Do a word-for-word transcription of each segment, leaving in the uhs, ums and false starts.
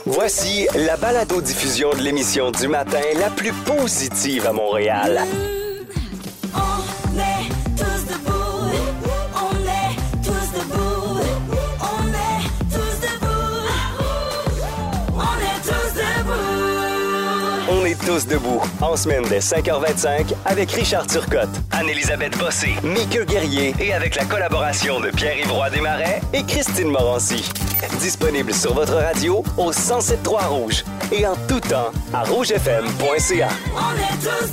Voici la balado-diffusion de l'émission du matin la plus positive à Montréal. On est tous debout, on est tous debout, on est tous debout, on est tous debout. On est tous debout, en semaine dès cinq heures vingt-cinq, avec Richard Turcotte, Anne-Élisabeth Bossé, Mika Guerrier et avec la collaboration de Pierre-Yves Roy Desmarais et Christine Morancy. Disponible sur votre radio au cent sept trois Rouge et en tout temps à rouge f m point c a. On est tous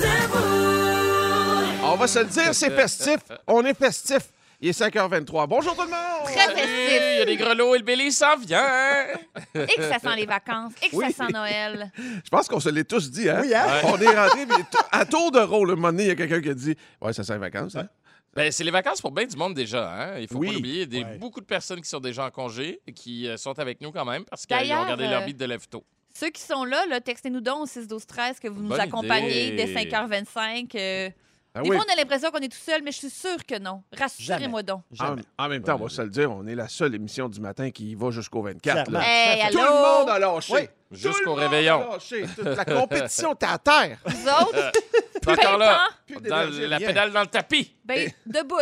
debout. On va se le dire, c'est festif. On est festif. Il est cinq heures vingt-trois. Bonjour tout le monde! Très festif. Il y a des grelots et le Billy s'en vient. Et que ça sent les vacances. Et que Oui. ça sent Noël. Je pense qu'on se l'est tous dit, hein? Oui, hein? Ouais. On est rentré, puis t- à tour de rôle, un moment donné, il y a quelqu'un qui a dit « Ouais, ça sent les vacances, hein? Ben, c'est les vacances pour bien du monde déjà. Hein? Il faut Oui. pas l'oublier. Il y a des, Ouais. beaucoup de personnes qui sont déjà en congé et qui euh, sont avec nous quand même parce qu'ils ont D'ailleurs, regardé leur euh, bite de lève tôt. Ceux qui sont là, là textez-nous donc au six douze treize que vous nous Bonne accompagnez idée. dès cinq heures vingt-cinq. Euh, Ah des oui. fois, on a l'impression qu'on est tout seul, mais je suis sûre que non. Rassurez-moi donc. En, Jamais. en même temps, on va se le dire, on est la seule émission du matin qui y va jusqu'au vingt-quatre. Clairement. là. Hey, Tout allô? le monde a lâché. Oui. Tout Jusqu'au le monde réveillon. a lâché. Toute la compétition était à terre. Vous autres, Encore là, Plus dans d'énergie, la rien. pédale dans le tapis. ben, debout.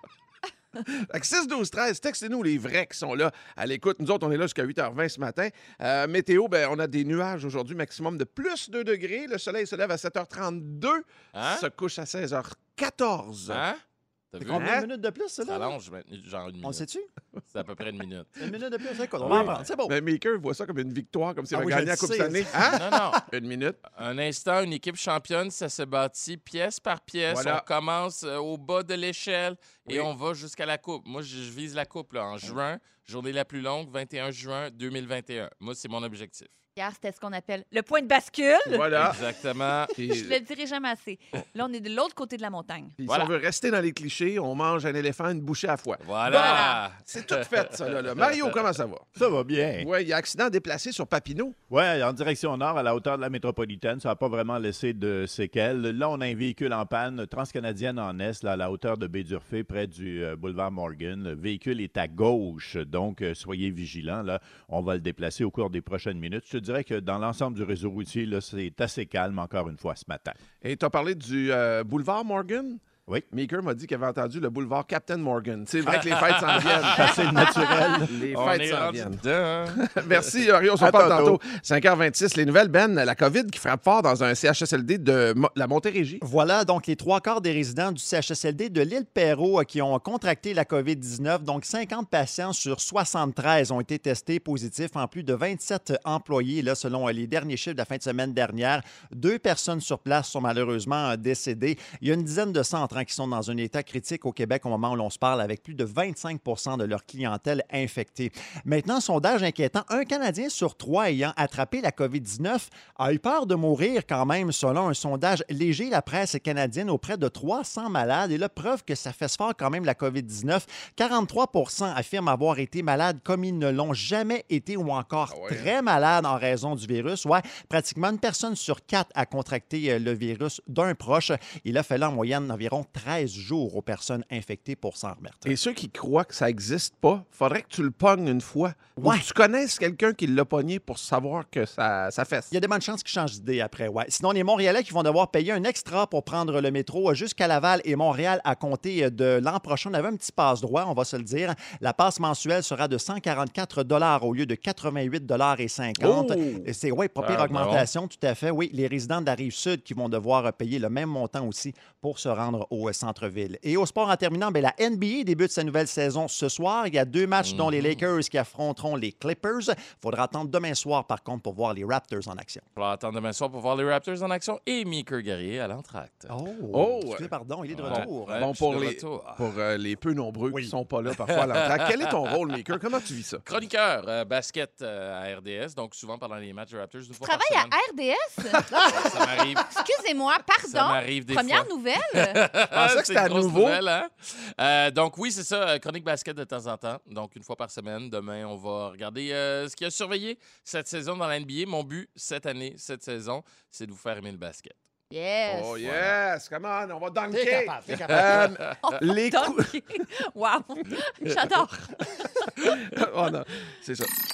Fait que six douze treize, textez-nous les vrais qui sont là à l'écoute. Nous autres, on est là jusqu'à huit heures vingt ce matin. Euh, météo, ben, on a des nuages aujourd'hui, maximum de plus deux degrés. Le soleil se lève à sept heures trente-deux, Hein? se couche à seize heures quatorze. Hein? T'as C'est vu? combien Hein? de minutes de plus, ça, Ça là? allonge maintenant, genre une On le minute. sait-tu? C'est à peu près une minute. Une minute de plus, c'est quoi? On Oui. va en prendre, c'est bon. Mais Maker voit ça comme une victoire, comme s'il Ah avait oui, je gagné le la Coupe sais, cette année. ça. Hein? Non, non. Une minute. Un instant, une équipe championne, ça se bâtit pièce par pièce. Voilà. On commence euh, au bas de l'échelle et Oui. on va jusqu'à la coupe. Moi, je, je vise la coupe là, en juin, journée la plus longue, vingt et un juin deux mille vingt et un. Moi, c'est mon objectif. Hier, c'était ce qu'on appelle le point de bascule. Voilà. Exactement. Puis, Je le dirai jamais assez. Là, on est de l'autre côté de la montagne. puis Voilà. si on veut rester dans les clichés, on mange un éléphant une bouchée à la fois. Voilà. C'est tout fait, ça. Là, là. Mario, comment ça va? Ça va bien. Oui, il y a accident déplacé sur Papineau. Oui, en direction nord, à la hauteur de la métropolitaine. Ça n'a pas vraiment laissé de séquelles. Là, on a un véhicule en panne, transcanadienne en est, là, à la hauteur de Baie-d'Urfé, près du euh, boulevard Morgan. Le véhicule est à gauche, donc euh, soyez vigilants. Là. On va le déplacer au cours des prochaines minutes. Je te dirais que dans l'ensemble du réseau routier, là, c'est assez calme encore une fois ce matin. Et tu as parlé du euh, boulevard Morgan? Oui. Meeker m'a dit qu'il avait entendu le boulevard Captain Morgan. C'est vrai que les fêtes s'en viennent. C'est naturel. Les On fêtes est s'en rendu viennent. dedans. Merci, Mario. On se À reparle tantôt. tantôt. cinq heures vingt-six. Les nouvelles, Ben, la COVID qui frappe fort dans un C H S L D de Mo- la Montérégie. Voilà, donc les trois quarts des résidents du C H S L D de l'île Perrot euh, qui ont contracté la COVID dix-neuf. Donc, cinquante patients sur soixante-treize ont été testés positifs en plus de vingt-sept employés, là, selon euh, les derniers chiffres de la fin de semaine dernière. Deux personnes sur place sont malheureusement euh, décédées. Il y a une dizaine de centres hein, qui sont dans un état critique au Québec au moment où l'on se parle, avec plus de vingt-cinq pour cent de leur clientèle infectée. Maintenant, sondage inquiétant, un Canadien sur trois ayant attrapé la COVID dix-neuf a eu peur de mourir quand même, selon un sondage léger La Presse canadienne auprès de trois cents malades. Et là, preuve que ça fait fort quand même la COVID dix-neuf. quarante-trois pour cent affirment avoir été malades comme ils ne l'ont jamais été ou encore Ah ouais. très malades en raison du virus. Ouais, pratiquement une personne sur quatre a contracté euh, le virus d'un proche. Il a fallu en moyenne environ treize jours aux personnes infectées pour s'en remettre. Et ceux qui croient que ça n'existe pas, faudrait que tu le pognes une fois. Ou Ouais. que tu connaisses quelqu'un qui l'a pogné pour savoir que ça, ça fesse. Il y a des bonnes chances qu'ils changent d'idée après, ouais. Sinon, les Montréalais qui vont devoir payer un extra pour prendre le métro jusqu'à Laval et Montréal à compter de l'an prochain. On avait un petit passe-droit, on va se le dire. La passe mensuelle sera de cent quarante-quatre dollars au lieu de quatre-vingt-huit dollars et cinquante. Oh! Et c'est, oui, pas pire Ah, augmentation, tout à fait. Oui, les résidents de la Rive-Sud qui vont devoir payer le même montant aussi pour se rendre au centre-ville. Et au sport, en terminant, bien, la N B A débute sa nouvelle saison ce soir. Il y a deux matchs, dont les Lakers qui affronteront les Clippers. Il faudra attendre demain soir, par contre, pour voir les Raptors en action. On va attendre demain soir pour voir les Raptors en action et Meeker Guerrier à l'entracte. Oh, Oh, excusez, pardon, il est de Ouais. retour. Ouais, Bon, je suis pour de les, retour. pour euh, les peu nombreux Oui. qui sont pas là parfois à l'entrée. Quel est ton rôle, Maker? Comment tu vis ça? Chroniqueur euh, basket euh, à R D S, donc souvent pendant les matchs des Raptors. Une fois par Travaille à semaine. R D S? Ça m'arrive. Excusez-moi, Ça pardon. m'arrive des Première fois. nouvelle? pensais que C'est c'était à une grosse nouveau. nouvelle, hein? Euh, donc oui, c'est ça, euh, chronique basket de temps en temps. Donc une fois par semaine. Demain, on va regarder euh, ce qui a surveillé cette saison dans la N B A. Mon but cette année, cette saison, c'est de vous faire aimer le basket. Yes. Oh yes! Come on, on va T'es dunker! capable, t'es capable. Euh, Oh, les coups... Wow! J'adore. oh non, c'est ça.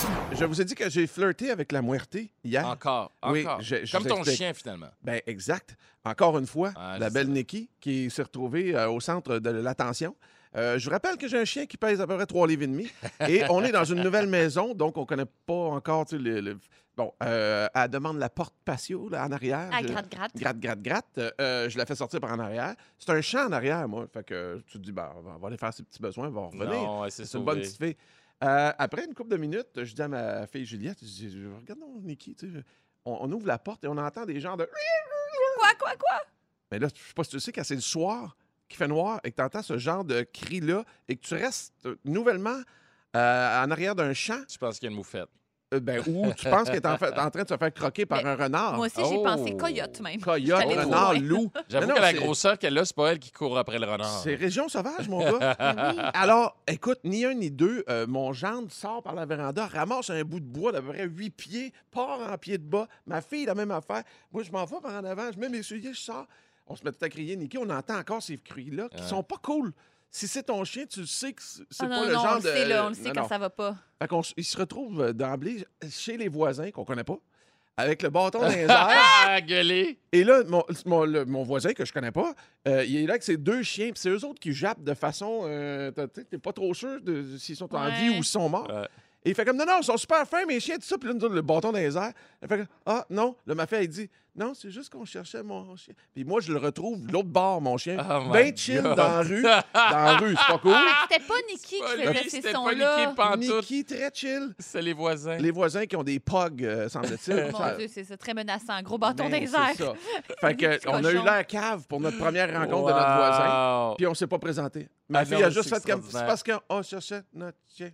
Je vous ai dit que j'ai flirté avec la muerte hier. Encore, Oui, encore. je- je Comme vous ton explique. chien, finalement. Ben exact. Encore une fois, Ah, la je belle sais. Nikki qui s'est retrouvée euh, au centre de l'attention. Euh, je vous rappelle que j'ai un chien qui pèse à peu près trois livres et demi. Et on est dans une nouvelle maison, donc on connaît pas encore tu sais, le, le- Bon, euh, elle demande la porte patio là, en arrière. Ah, Je- gratte, gratte. Gratte, gratte, gratte. Euh, je la fais sortir par en arrière. C'est un champ en arrière, moi. Fait que tu te dis, ben, on va- on va aller faire ses petits besoins, on va revenir. Non, elle s'est C'est une bonne sauvée. petite fille. Euh, après une couple de minutes, je dis à ma fille Juliette, je dis, regarde-nous, Nikki, tu sais, on, on ouvre la porte et on entend des gens de... Quoi, quoi, quoi? Mais là, je sais pas si tu sais, quand c'est le soir, qu'il fait noir et que tu entends ce genre de cri-là et que tu restes euh, nouvellement euh, en arrière d'un champ, Je pense qu'il y a une moufette. euh, ben, où tu penses qu'elle est en, fait- en train de se faire croquer par Mais un renard. Moi aussi, j'ai Oh. pensé coyote même. Coyote, J'allais trop renard, loin. loup. J'avoue Mais que non, la c'est- grosseur qu'elle a, c'est pas elle qui court après le renard. C'est région sauvage, mon gars. Alors, écoute, ni un ni deux, euh, mon gendre sort par la véranda, ramasse un bout de bois d'à peu près huit pieds, part en pied de bas. Ma fille, la même affaire. Moi, je m'en vais par en avant, je mets mes souliers, je sors. On se met tout à crier, Niki, on entend encore ces cris-là qui Ouais. sont pas cool. Si c'est ton chien, tu le sais que c'est c'est Ah, pas non, le non, genre on le de... sait, là, on le Non, sait non. quand ça va pas. Fait qu'on s- il se retrouve euh, d'emblée chez les voisins qu'on connaît pas, avec le bâton dans les airs. Ah, gueuler! Et là, mon, mon, le- mon voisin que je connais pas, euh, il est là avec ses deux chiens, puis c'est eux autres qui jappent de façon. Euh, t'as- t'sais, T'es pas trop sûr de s'ils sont en Ouais. vie ou s'ils sont morts. Ouais. Et il fait comme non, non, ils sont super fins, mes chiens, tout ça. Puis là, nous autres, le bâton dans les airs. Elle fait comme, ah, non. Là, ma fille, elle dit, non, c'est juste qu'on cherchait mon chien. Puis moi, je le retrouve de l'autre bord, mon chien. Oh my ben chill God. dans la rue. Dans la rue, c'est pas cool. C'était pas Nikki qui Pas lui, faisait ces c'était pas sons-là. Nikki pantoute. Niki, très chill. C'est les voisins. Les voisins qui ont des pogs, euh, semble-t-il. Mon Ça- Dieu, c'est ça, très menaçant. Gros bâton Ben, des c'est airs. ça. Fait que, Petit on a eu cochon. l'air cave pour notre première rencontre de notre voisin. Wow. Puis on s'est pas présenté. Ma Ah fille non, a juste c'est fait comme. C'est extraordinaire. parce qu'on cherchait notre chien.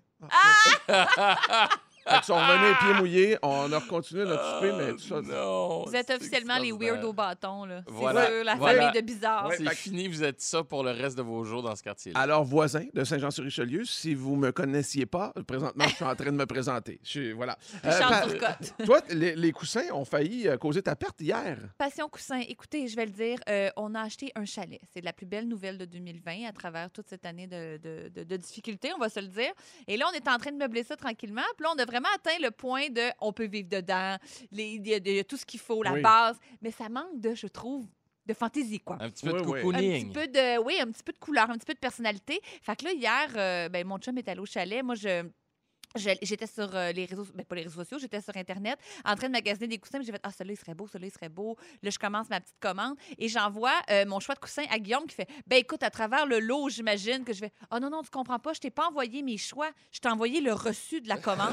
Ah! Fait qu'ils sont revenus les pieds mouillés. On a continué notre souper, mais tout ça. Non, Vous êtes c'est officiellement les extraordinaire. weird au bâton, là. C'est Voilà. sûr, la Voilà. famille de bizarres. Ouais. C'est Fait que- fini, vous êtes ça pour le reste de vos jours dans ce quartier-là. Alors, voisin de Saint-Jean-sur-Richelieu, si vous me connaissiez pas, présentement, je suis en train de me présenter. Je suis- voilà. Euh, Richard pa- Turcotte. toi, les, les coussins ont failli euh, causer ta perte hier. Passion Coussin, écoutez, je vais le dire, euh, on a acheté un chalet. C'est la plus belle nouvelle de deux mille vingt à travers toute cette année de, de, de- de difficultés, on va se le dire. Et là, on est en train de meubler ça tranquillement. Puis là, on a vraiment atteint le point de on peut vivre dedans, les- il y, a- il y a tout ce qu'il faut, la Oui. base. Mais ça manque de, je trouve, de fantaisie, quoi. Un petit peu Oui, de oui. Un cocooning. petit peu de, oui, un petit peu de couleur, un petit peu de personnalité. Fait que là, hier, euh, ben, mon chum est allé au chalet. Moi, je. je- J'étais sur euh, les réseaux, ben, pas les réseaux sociaux, j'étais sur Internet en train de magasiner des coussins. puis J'ai fait, ah, celui-là, il serait beau, celui-là, il serait beau. Là, je commence ma petite commande et j'envoie euh, mon choix de coussin à Guillaume qui fait, ben écoute, à travers le lot, j'imagine que je vais, ah non, non, tu comprends pas, je t'ai pas envoyé mes choix, je t'ai envoyé le reçu de la commande.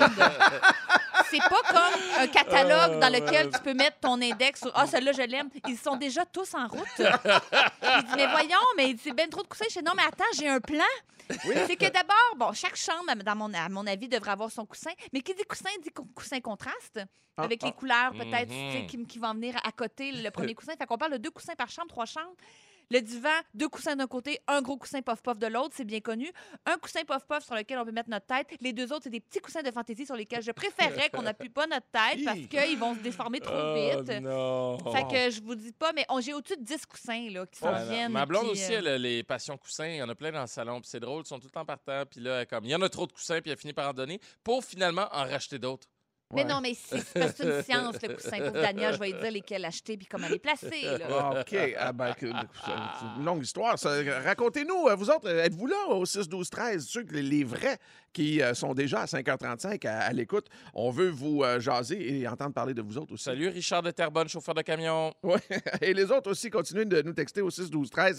C'est pas comme un catalogue dans lequel tu peux mettre ton index sur, ah, celui-là, je l'aime. Ils sont déjà tous en route. Il dit, mais voyons, mais il dit, c'est ben trop de coussins. Je dis, non, mais attends, j'ai un plan. C'est que d'abord, bon, chaque chambre, dans mon, à mon avis, devrait avoir son coussin. Mais qui dit coussin, dit cou- coussin contraste, Ah, avec ah. les couleurs peut-être Mhm. tu sais, qui, qui vont venir à côté, le premier coussin. Fait qu'on parle de deux coussins par chambre, trois chambres. Le divan, deux coussins d'un côté, un gros coussin puff-puff de l'autre, c'est bien connu. Un coussin puff-puff sur lequel on peut mettre notre tête. Les deux autres, c'est des petits coussins de fantaisie sur lesquels je préférerais qu'on n'appuie pas notre tête parce Hi. qu'ils vont se déformer trop Oh, vite. non. Fait que je vous dis pas, mais on- j'ai au-dessus de dix coussins là, qui s'en Ah, non. viennent. Ma blonde puis, aussi, euh, elle a les passions coussins. Il y en a plein dans le salon. Puis c'est drôle, ils sont tout le temps partants. Puis là, comme, il y en a trop de coussins, puis elle finit par en donner pour finalement en racheter d'autres. Mais Ouais. non, mais c'est c'est parce que c'est une science, le coussin. Pour Dania, je vais lui dire lesquels acheter puis comment les placer. Là. Ah, OK. Ah, ben, que- c'est une longue histoire. ça. Racontez-nous, euh, vous autres, euh, êtes-vous là au six douze treize? Ceux que les- les vrais qui euh, sont déjà à cinq heures trente-cinq à, à l'écoute, on veut vous euh, jaser et entendre parler de vous autres aussi. Salut, Richard de Terrebonne, chauffeur de camion. Ouais. Et les autres aussi, continuez de nous texter au six douze treize.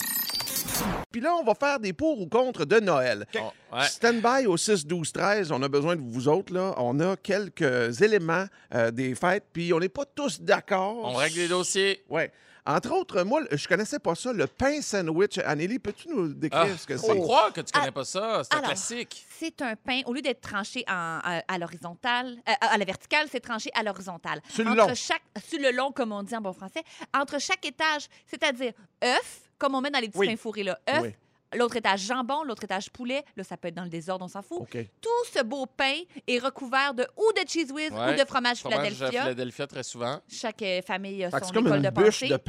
Puis là, on va faire des pour ou contre de Noël. Oh, ouais. Stand-by au six douze treize. On a besoin de vous autres. Là. On a quelques éléments euh, des fêtes, puis on n'est pas tous d'accord. On règle les dossiers. Ouais. Entre autres, moi, je connaissais pas ça, le pain sandwich. Anneli, peux-tu nous décrire Ah, ce que faut c'est? croire que tu connais Ah, pas ça. C'est un alors, classique. C'est un pain, au lieu d'être tranché en- à, à l'horizontale, euh, à la verticale, c'est tranché à l'horizontale. Sur le Entre long. chaque, sur le long, comme on dit en bon français, entre chaque étage, c'est-à-dire œuf, comme on met dans les petits Oui. pains fourrés, là, œuf, Oui. l'autre étage jambon, l'autre étage poulet, là, ça peut être dans le désordre, on s'en fout. OK. Tout ce beau pain est recouvert de ou de cheese whiz Ouais. ou de fromage Fromage Philadelphia. Philadelphia, très souvent. Chaque euh, famille a Fait que son c'est comme école une de bûche pensée. de pain.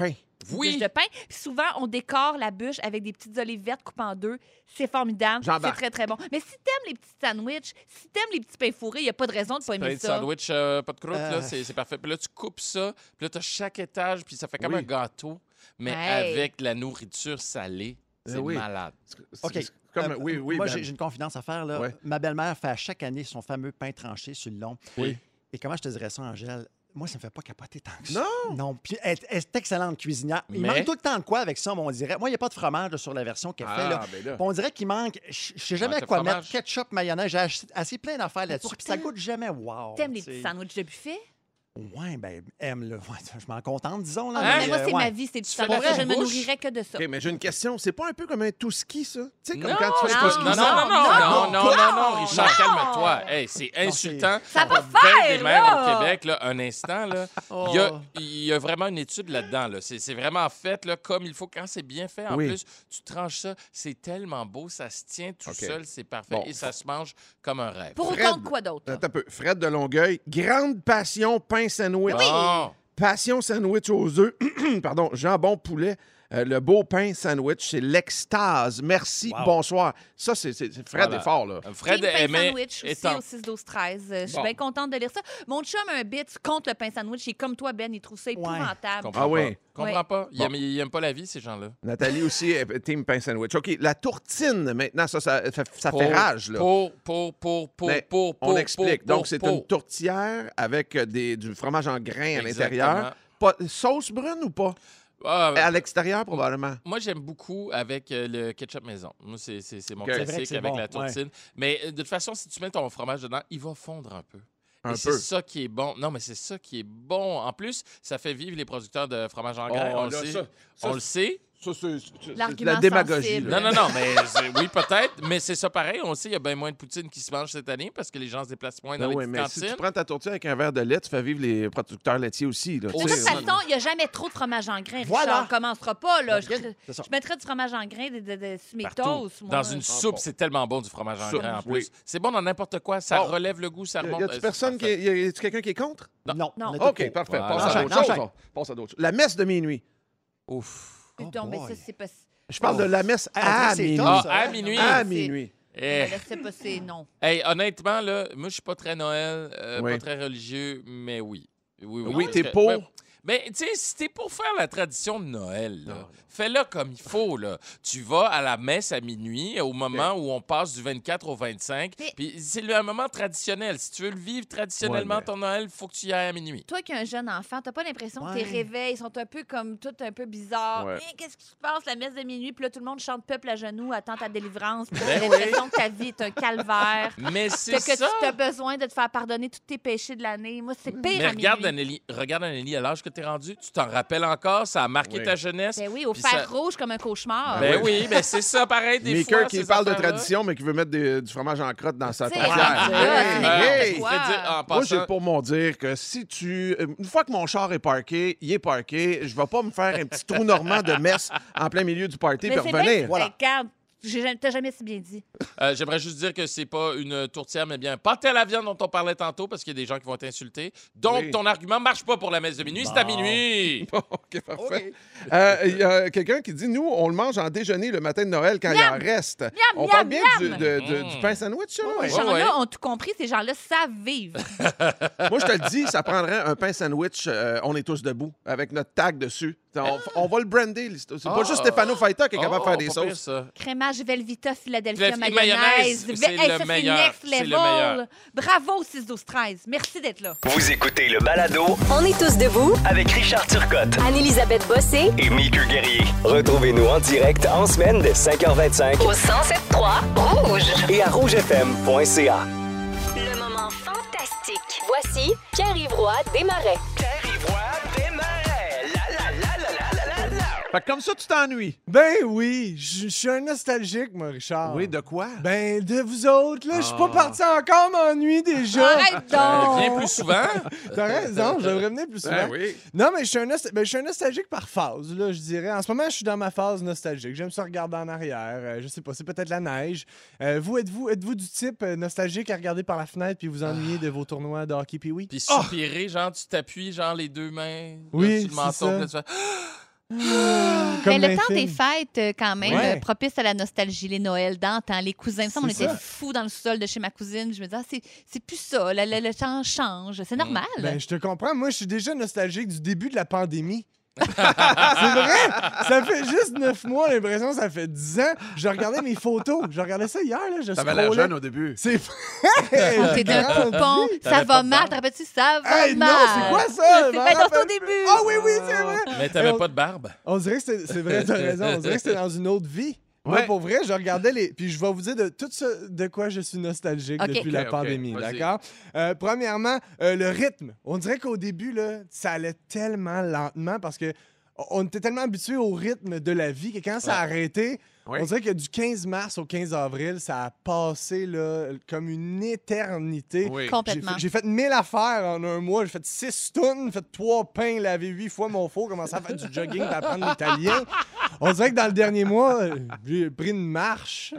une Oui. bûche de pain. Puis souvent, on décore la bûche avec des petites olives vertes coupées en deux. C'est formidable. C'est J'embarque. très, très bon. Mais si t'aimes les petits sandwichs, si t'aimes les petits pains fourrés, il n'y a pas de raison de pas aimer Pain de ça. sandwich, euh, pas de croûte, Euh. là, c'est c'est parfait. Puis là, tu coupes ça, puis là, tu as chaque étage, puis ça fait comme Oui. un gâteau, mais Hey. avec de la nourriture salée. C'est Euh, oui. malade. C'est- OK. c'est Comme, Euh, oui, oui. Moi, ben- j'ai j'ai une confidence à faire. Là. Ouais. Ma belle-mère fait à chaque année son fameux pain tranché sur le long. Oui. Et comment je te dirais ça, Angèle? Moi, ça me fait pas capoter tant que ça. Non! Non. Puis elle, elle est excellente cuisinière. Il Mais- manque tout le temps de quoi avec ça, mais on dirait. Moi, il n'y a pas de fromage là, sur la version qu'elle fait. Là. Ah, ben là. Puis on dirait qu'il manque. Je je sais jamais Manque de quoi fromage. mettre. Ketchup, mayonnaise. J'ai ach- assez plein d'affaires là-dessus. Puis ça pourtant, goûte jamais wow. T'aimes les t'sais. petits sandwichs de buffet? Ouais, ben, aime, là. Ouais, je m'en contente, disons. Là, Ah, Hein? mais moi, euh, c'est ouais. ma vie, c'est du fais sandwich. la Je ne me bouche? nourrirais que de ça. OK, mais j'ai une question. C'est pas un peu comme un touski, ça? Tu sais, comme Non, quand tu fais non, un touski. Non, non, non, non, non, non, non, non, non, non, non, Richard, non. calme-toi. Hey, c'est insultant. Ça va pour bien faire, des mères là. au Québec, là, un instant, là. Il y, a, il y a vraiment une étude là-dedans, là. C'est c'est vraiment fait, là, comme il faut. Quand c'est bien fait, en Oui. plus, tu tranches ça. C'est tellement beau, ça se tient tout OK. seul, c'est parfait. Bon. Et ça se mange comme un rêve. Pour Fred. autant de quoi d'autre? Attends un peu. Fred de Longueuil, grande passion pain sandwich. Bon. Passion sandwich aux œufs. Pardon, jambon poulet. Euh, le beau pain sandwich, c'est l'extase. Merci, Wow. bonsoir. Ça, c'est c'est- c'est Fred Voilà. est fort, là. Fred Team pain aimait sandwich aussi étant- au six douze treize. Euh, Je suis Bon. bien contente de lire ça. Mon chum a un bit contre le pain sandwich. Il est comme toi, Ben. Il trouve ça épouvantable. Comprends Ah oui. pas. Comprends Ouais. pas. Ils Bon. aiment, ils aiment pas la vie, ces gens-là. Nathalie aussi, est team pain sandwich. OK, la tourtine, maintenant, ça, ça, fait- ça fait Pour- rage, là. Pour, pour, pour, pour, Mais pour, On pour, explique. pour, Donc, c'est pour. une tourtière avec euh, des, du fromage en grains à Exactement. l'intérieur. Pas- Sauce brune ou pas? Ah, À l'extérieur, probablement. moi, j'aime beaucoup avec euh, le ketchup maison. Moi, c'est c'est- c'est mon Ok. C'est vrai que classique c'est avec bon, la tourtine. Mais euh, de toute façon, si tu mets ton fromage dedans, il va fondre un peu. Un Et c'est peu. ça qui est bon. Non, mais c'est ça qui est bon. En plus, ça fait vivre les producteurs de fromage en grains. Oh, on le là, sait. ça- ça, on le sait. Ça, c'est c'est de L'argument la démagogie. sensible. là. Non, non, non, mais c'est- oui, peut-être, mais c'est ça pareil. On le sait, il y a bien moins de poutine qui se mange cette année parce que les gens se déplacent moins dans Ben les oui, petites mais si cantines. tu prends ta tourtière avec un verre de lait, tu fais vivre les producteurs laitiers aussi. Là, De tu toute sais. façon, il n'y a jamais trop de fromage en grains. Voilà. Richard, on commencera pas. Là. Je, C'est ça. je mettrais du fromage en grains de, de, de- sur mes Partout. toasts. moi. Dans une soupe, bon. c'est tellement bon du fromage en Soupe, grains en oui. plus. C'est bon dans n'importe quoi. Ça Bon. relève le goût, ça Y a- remonte. y Euh, a-tu c'est personne qui parfait. est, y a- y a-tu quelqu'un qui est contre? Non. Non. on est OK, pour. parfait. Voilà. Passe à Enchaîne, d'autres choses. enchaîne. on passe à d'autres choses. La messe de minuit. Ouf. Putain, Oh mais boy. ça, c'est pas... Je parle de la messe Ah, on dirait à que c'est minuit. top, Ah, ça. à minuit. À C'est- minuit. Eh. Mais là, c'est pas... C'est non. Hey, honnêtement, là, moi, je suis pas très Noël, euh, Oui. pas très religieux, mais oui. Oui, oui. Oui, parce t'es que- pour? ben, Mais tu sais, si t'es pour faire la tradition de Noël, là, Non. fais-le comme il faut. Là. Tu vas à la messe à minuit, au moment où on passe du vingt-quatre au vingt-cinq. Mais- Puis c'est le- un moment traditionnel. Si tu veux le vivre traditionnellement, Ouais, mais- ton Noël, il faut que tu y ailles à minuit. Toi qui as un jeune enfant, t'as pas l'impression que Ouais. tes réveils sont un peu comme tout un peu bizarres. Ouais. Eh, qu'est-ce qui se passe, la messe de minuit? Puis là, tout le monde chante peuple à genoux, attend ta délivrance. Puis Ben t'as l'impression que ta vie est un calvaire. Mais Que, c'est que ça. tu as besoin de te faire pardonner tous tes péchés de l'année. Moi, c'est pire Mais à regarde, minuit. Anneli, regarde, Anneli, à l'âge que tu es rendu, tu t'en rappelles encore, ça a marqué Oui. ta jeunesse. Ben oui, au Puis fer ça- rouge comme un cauchemar. Ben oui. oui, mais c'est ça pareil des Maker fois. qui ces parle de affaires-là. tradition, mais qui veut mettre des- du fromage en crotte dans sa Tu sais, tourtière. ah, Hey, c'est n'importe hey! quoi. Je vais dire, en Moi, passant, j'ai pour mon dire que si tu. euh, Une fois que mon char est parqué, il est parqué, je vais pas me faire un petit trou normand de messe en plein milieu du party Mais puis c'est bien... revenir. Voilà. Regarde, j'ai jamais- t'as jamais si bien dit. Euh, j'aimerais juste dire que c'est pas une tourtière, mais bien un pâté à la viande dont on parlait tantôt, parce qu'il y a des gens qui vont t'insulter. Donc, Oui. ton argument marche pas pour la messe de minuit, c'est à Bon. minuit. OK, parfait. Euh, Il y a quelqu'un qui dit nous, on le mange en déjeuner le matin de Noël quand il en reste. on miam, parle bien du, miam. de- de- Mm. du pain sandwich, ça, là? Ouais. Ces Ouais, gens-là ouais. ont tout compris. Ces gens-là savent vivre. Moi, je te le dis, ça prendrait un pain sandwich, euh, on est tous debout, avec notre tag dessus. On, on va le brander. C'est pas Ah. juste Stéphano Faita qui est capable de Oh, faire des pas pire, sauces. ça. Crémage Velvita Philadelphia Philadelphia mayonnaise. mayonnaise, Ve- c'est hey, le ça, meilleur. next C'est le level. meilleur. Bravo, six douze treize. Merci d'être là. Vous écoutez le balado On est tous debout. avec Richard Turcotte Anne-Élisabeth Bossé et Mickey Guerrier. Retrouvez-nous en direct en semaine dès cinq heures vingt-cinq au cent sept trois Rouge. et à rouge f m point c a. Le moment fantastique. Voici Pierre-Yves Roy Desmarais. Fait que comme ça, tu t'ennuies. Ben oui, je je suis un nostalgique, moi, Richard. Oui, de quoi? Ben, de vous autres, là, je suis Ah. pas parti encore m'ennuyer déjà. Arrête donc! Viens plus souvent. T'as raison, je devrais venir plus souvent. Ben oui. Non, mais je suis un, nost- ben, je suis un nostalgique par phase, là, je dirais. En ce moment, je suis dans ma phase nostalgique. J'aime ça regarder en arrière. Euh, je sais pas, c'est peut-être la neige. Euh, vous, êtes-vous êtes-vous du type euh, nostalgique à regarder par la fenêtre puis vous ennuyer de vos tournois de hockey puis oui? Puis soupirer, genre, tu t'appuies, genre, les deux mains là, Oui, sur le c'est menton. ça. puis là, tu fais, Comme Mais dans le les temps des films. fêtes, euh, quand même, Ouais. euh, propice à la nostalgie, les Noëls d'antan, les cousins. Il me semble, on C'est était ça. fous dans le sol de chez ma cousine. Je me disais, ah, c'est, c'est plus ça, le, le- le temps change. C'est normal. Ben, je te comprends. Moi, je suis déjà nostalgique du début de la pandémie. C'est vrai! Ça fait juste neuf mois, l'impression, ça fait dix ans. Je regardais mes photos. Je regardais ça hier, là. Je T'avais l'air scrollais. jeune au début. C'est vrai! Oh, t'es d'un Grandi. poupon, ça T'avais pas va de mal. barbe? Te rappelles-tu, ça va Hey, mal. non, c'est quoi ça? C'est Je m'en ben, dans rappelle au plus. début. Ah oui, oui, c'est vrai! Mais t'avais Et on- pas de barbe. On dirait que c'était- c'est vrai, t'as raison. On dirait que c'était dans une autre vie. Moi, Ouais. pour vrai, je regardais les. Puis je vais vous dire de tout ce de quoi je suis nostalgique Ok. depuis Ok, la ok, pandémie, vas-y. d'accord? Euh, premièrement, euh, le rythme. On dirait qu'au début, là, ça allait tellement lentement parce que on était tellement habitués au rythme de la vie que quand ça a arrêté, Oui. on dirait que du quinze mars au quinze avril, ça a passé là, comme une éternité. Oui. J'ai Complètement. fait, j'ai fait mille affaires en un mois. J'ai fait six tonnes, fait trois pains, lavé huit fois mon four, commencé à faire du jogging, à apprendre l'italien. On dirait que dans le dernier mois, euh, j'ai pris une marche.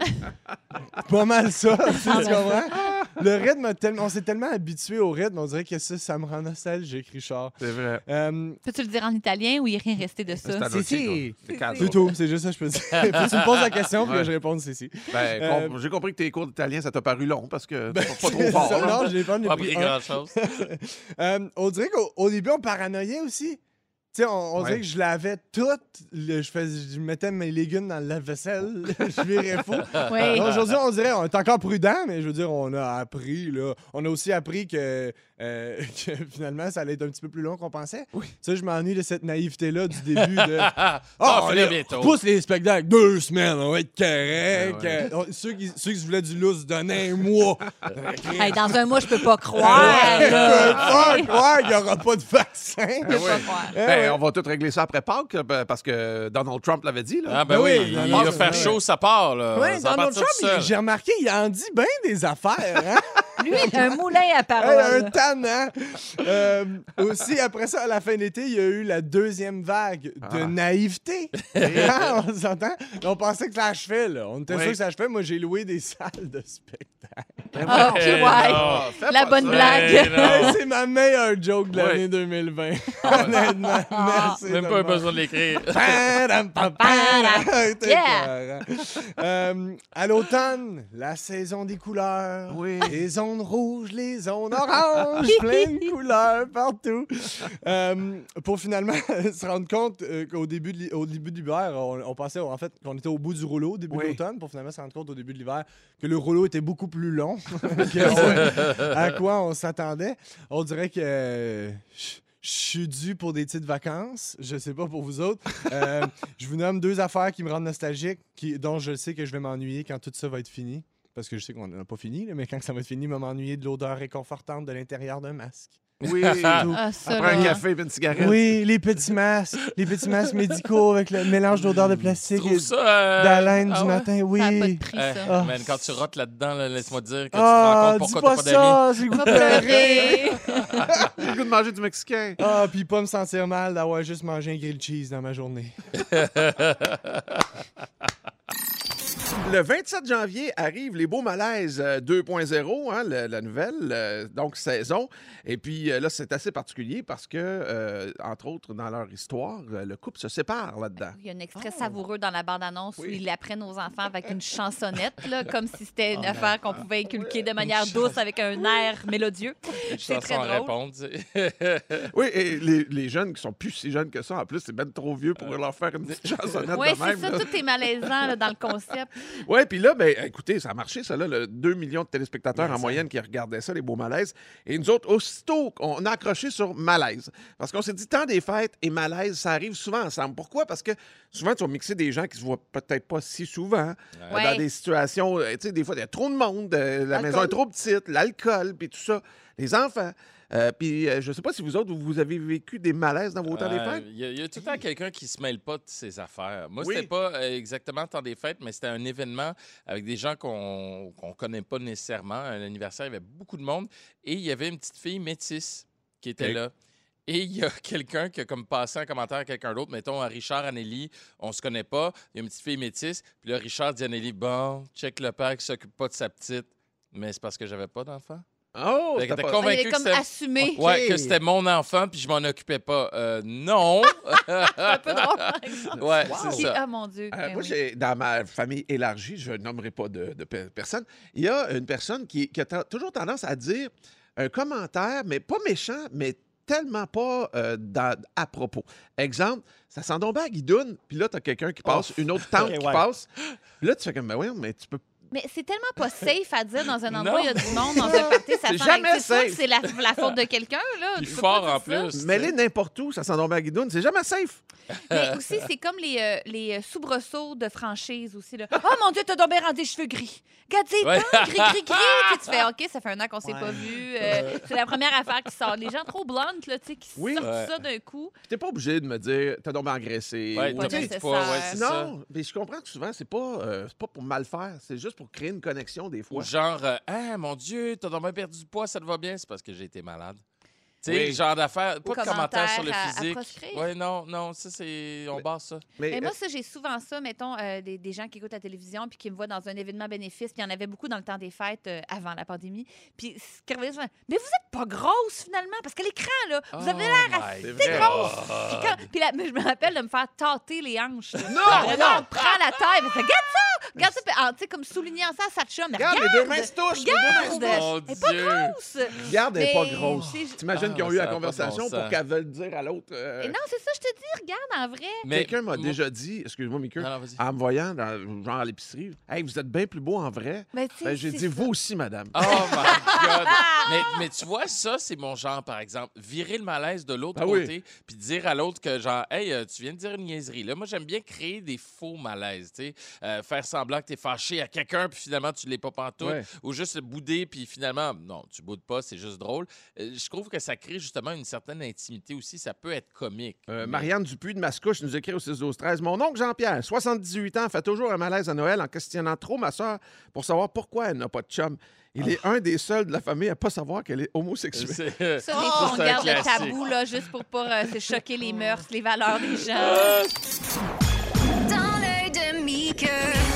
Pas mal ça, tu, sais, tu comprends? Le rythme, a tellement- on s'est tellement habitué au rythme, on dirait que ça, ça me rend nostalgique, Richard. C'est vrai. Euh, Peux-tu le dire en italien ou il n'est rien resté de ça? C'est un Si, outil, si. quoi. C'est calme. c'est tout, c'est juste ça que je peux dire. Faut que tu me poses la question, puis Ouais. que je réponde c'est si. Ben, Euh, com- j'ai compris que tes cours d'italien, ça t'a paru long parce que Ben, c'est pas c'est trop fort. ça, là. non, j'ai pas, Pas pris un. grand-chose. Euh, on dirait qu'au au début, on paranoïait aussi. Tu sais, on, on Ouais. dirait que je lavais tout. le- je, faisais, je mettais mes légumes dans le lave-vaisselle. je virais fou. Oui. Aujourd'hui, on dirait on est encore prudent, mais je veux dire, on a appris. Là. On a aussi appris que, euh, que finalement, ça allait être un petit peu plus long qu'on pensait. Oui. Ça, je m'ennuie de cette naïveté-là du début de. Ah, Ah, on on finit est- bientôt. pousse les spectacles deux semaines, on va être correct. Ah ouais. Euh, ceux, qui, ceux qui se voulaient du lousse donnaient un mois. Hey, dans un mois, je peux pas croire. Ouais, je là. peux pas croire qu'il n'y aura pas de vaccin. Je peux pas croire. Eh Ben, ouais. on va tout régler ça après Pâques ben, parce que Donald Trump l'avait dit. Là. Ah, ben Ben oui, oui, il Donald va faire Trump, chaud, ça part, là. Ouais, ça va Donald partir Trump, tout seul. il- j'ai remarqué, il en dit bien des affaires. Hein? Lui, un moulin à Hey, parole. un tannant. Euh, aussi, après ça, à la fin de l'été, il y a eu la deuxième vague de Ah. naïveté. Hein, on s'entend? On pensait que ça achevait, là. On était Oui. sûr que ça achevait. Moi, j'ai loué des salles de spectacle. Ah, ok, Eh, ouais. non. Fais La pas bonne ça. blague. Eh, non. Hey, c'est ma meilleure joke de Ouais. l'année deux mille vingt. Honnêtement, merci. Même pas tellement. besoin de l'écrire. Padam, pam, pam. T'es Yeah. écœurant. Euh, à l'automne, la saison des couleurs. Oui. Les zones rouges, les zones oranges, plein de couleurs partout. Euh, pour finalement se rendre compte euh, qu'au début de, l'hi- au début de l'hiver, on, on pensait en fait qu'on était au bout du rouleau au début Oui. de l'automne, pour finalement se rendre compte au début de l'hiver que le rouleau était beaucoup plus long que à quoi on s'attendait. On dirait que euh, je je suis dû pour des petites vacances. Je sais pas pour vous autres. Euh, je vous nomme deux affaires qui me rendent nostalgique, qui, dont je sais que je vais m'ennuyer quand tout ça va être fini. Parce que je sais qu'on n'a pas fini, là, mais quand ça va être fini, je vais m'ennuyer de l'odeur réconfortante de l'intérieur d'un masque. Oui. Ah, ça, Après un là. café et une cigarette. Oui, les petits masques. Les petits masques médicaux avec le mélange d'odeur de Tu plastique trouves et ça... euh, d'haleine ah du ouais? matin. Oui. Ça n'a pas de prix, Eh, ça. Ah. man, quand tu rotes là-dedans, là, laisse-moi dire que tu te Ah, rends compte dis pourquoi pas t'as pas d'amis. ça, j'ai le goût Va de pleurer. pleurer. J'ai le goût de manger du mexicain. Ah, puis pas me sentir mal d'avoir juste mangé un grilled cheese dans ma journée. Le vingt-sept janvier arrivent les Beaux Malaises euh, deux point zéro, hein, le- la nouvelle, euh, donc saison. Et puis euh, là, c'est assez particulier parce que, euh, entre autres, dans leur histoire, euh, le couple se sépare là-dedans. Il y a un extrait savoureux dans la bande-annonce où Oui. ils apprennent aux enfants avec une chansonnette, là, comme si c'était une affaire qu'on pouvait inculquer de manière douce avec un air mélodieux. Une C'est chanson très à drôle. répondre, tu sais. Oui, et les, les jeunes qui sont plus si jeunes que ça, en plus, c'est même trop vieux pour leur faire une petite chansonnette Oui, de c'est même. ça, là. tout est malaisant là, dans le concept. Oui, puis là, ben, écoutez, ça a marché, ça, là, le deux millions de téléspectateurs Mais en ça. moyenne qui regardaient ça, les Beaux Malaises. Et nous autres, aussitôt, on a accroché sur malaise. Parce qu'on s'est dit, temps des fêtes et malaise, ça arrive souvent ensemble. Pourquoi? Parce que souvent, tu vas mixer des gens qui se voient peut-être pas si souvent, euh, Ouais. dans des situations, euh, tu sais, des fois, il y a trop de monde, euh, la L'alcool. maison est trop petite, l'alcool, puis tout ça, les enfants. Euh, puis euh, je sais pas si vous autres, vous avez vécu des malaises dans vos temps des Euh, fêtes. Il y, a- il y a tout le temps quelqu'un qui se mêle pas de ses affaires. Moi, Oui. c'était pas euh, exactement le temps des fêtes, mais c'était un événement avec des gens qu'on qu'on connaît pas nécessairement. Un anniversaire, il y avait beaucoup de monde. Et il y avait une petite fille métisse qui était Ok. là. Et il y a quelqu'un qui a comme passé un commentaire à quelqu'un d'autre, mettons à Richard, Anneli, on se connaît pas, il y a une petite fille métisse, puis là, Richard dit à Anneli, bon, check le père qui s'occupe pas de sa petite. Mais c'est parce que j'avais pas d'enfant. Oh, Fait que c'était t'es pas... convaincu Ah, il est que comme c'était... assumé. Ouais, que c'était mon enfant puis je m'en occupais pas. Euh, non. Un peu drôle, par exemple. Ouais, Wow. c'est Qui- ça. Ah, mon Dieu. Euh, Ben moi, oui. j'ai, dans ma famille élargie, je nommerai pas de, de pe- personne, il y a une personne qui, qui a t- toujours tendance à dire un commentaire, mais pas méchant, mais tellement pas euh, dans- à propos. Exemple, ça sent donc bien à guidoune, puis là, tu as quelqu'un qui passe, une autre tante Ok, qui ouais. passe, puis là, tu fais comme, ben oui, mais tu peux... Mais c'est tellement pas safe à dire dans un endroit Non. où il y a du monde, dans un party. Ça C'est sent jamais c'est sûr safe. que c'est la, la faute de quelqu'un, là. Puis Tu peux fort pas en dire ça. plus. Mets-les n'importe où, ça sent donc bien à guidoune, c'est jamais safe. Mais aussi, c'est comme les, euh, les euh, soubresauts de franchise aussi. Là. Oh mon Dieu, t'as donc bien rendu les cheveux gris. Regarde, c'est Ouais. temps, gris, gris, gris. Tu sais, tu fais OK, ça fait un an qu'on s'est Ouais. pas vu. Euh, c'est la première affaire qui sort. Les gens trop blondes, là, tu sais, qui Oui. sortent Ouais. ça d'un coup. Puis t'es pas obligé de me dire, t'as donc bien engraissé. Ouais, ou, Pas t'as tu sais, pris du nécessaire. poids, ouais, c'est ça. non, mais je comprends que souvent, c'est pas, euh, c'est pas pour mal faire, c'est juste pour créer une connexion des Ou fois. genre, euh, ah, mon Dieu, t'as donc bien perdu du poids, ça te va bien, c'est parce que j'ai été malade. Tu sais, Oui. genre d'affaires, pas de commentaires sur le commentaires à- à physique. proscrire. Ouais, non, non, ça, c'est. On barre ça. Mais, Mais moi, euh, ça, j'ai souvent ça, mettons, euh, des, des gens qui écoutent la télévision puis qui me voient dans un événement bénéfice. Puis il y en avait beaucoup dans le temps des fêtes euh, avant la pandémie. Puis ce qui revenait souvent, mais vous êtes pas grosse finalement, parce qu'à l'écran, là, vous avez l'air l'air c'est assez vrai. grosse. Puis, quand- puis là, je me rappelle de me faire tâter les hanches. là. Non, Vraiment, non. on prend la taille. Mais fait, regarde ça! Regarde ça! Puis, ah, tu sais, comme soulignant ça à sa chum. Mais regarde, regarde! les deux mains se touchent, les deux mains se touchent. Mon Elle est pas Dieu. grosse! Regarde, elle n'est pas Mais grosse. c'est- T'imagines Ah, qu'ils ont eu ça la a pas de bon conversation sens. pour qu'elle veuille dire à l'autre. euh, Et non, c'est ça, je te dis, regarde, en vrai. Mais Quelqu'un m'a mon- déjà dit, excuse-moi, Mickey, Non, non, vas-y. en me voyant dans, genre à l'épicerie, hey, vous êtes bien plus beau en vrai. Ben, tu sais, Ben, j'ai c'est dit, ça. vous aussi, madame. Oh my God! mais, mais tu vois, ça, c'est mon genre, par exemple. Virer le malaise de l'autre Ah oui. côté, puis dire à l'autre que, genre, hey, euh, tu viens de dire une niaiserie. Là, moi, j'aime bien créer des faux malaises, tu sais. Euh, faire semblant que tu es fâché à quelqu'un, puis finalement, tu l'es pas pantoute. Ouais. Ou juste bouder, puis finalement, non, tu boudes pas, c'est juste drôle. Euh, je trouve que ça crée justement une certaine intimité aussi. Ça peut être comique. Euh, Mais- Marianne Dupuis de Mascouche nous écrit au six douze treize. Mon oncle Jean-Pierre, soixante-dix-huit ans, fait toujours un malaise à Noël en questionnant trop ma soeur pour savoir pourquoi elle n'a pas de chum. Il est un des seuls de la famille à pas savoir qu'elle est homosexuelle. C'est- euh, Ça, des ça, fois, on c'est un garde le classique. tabou, là, juste pour pas euh, se choquer les mœurs, les valeurs des gens. Dans l'œil de Mickey,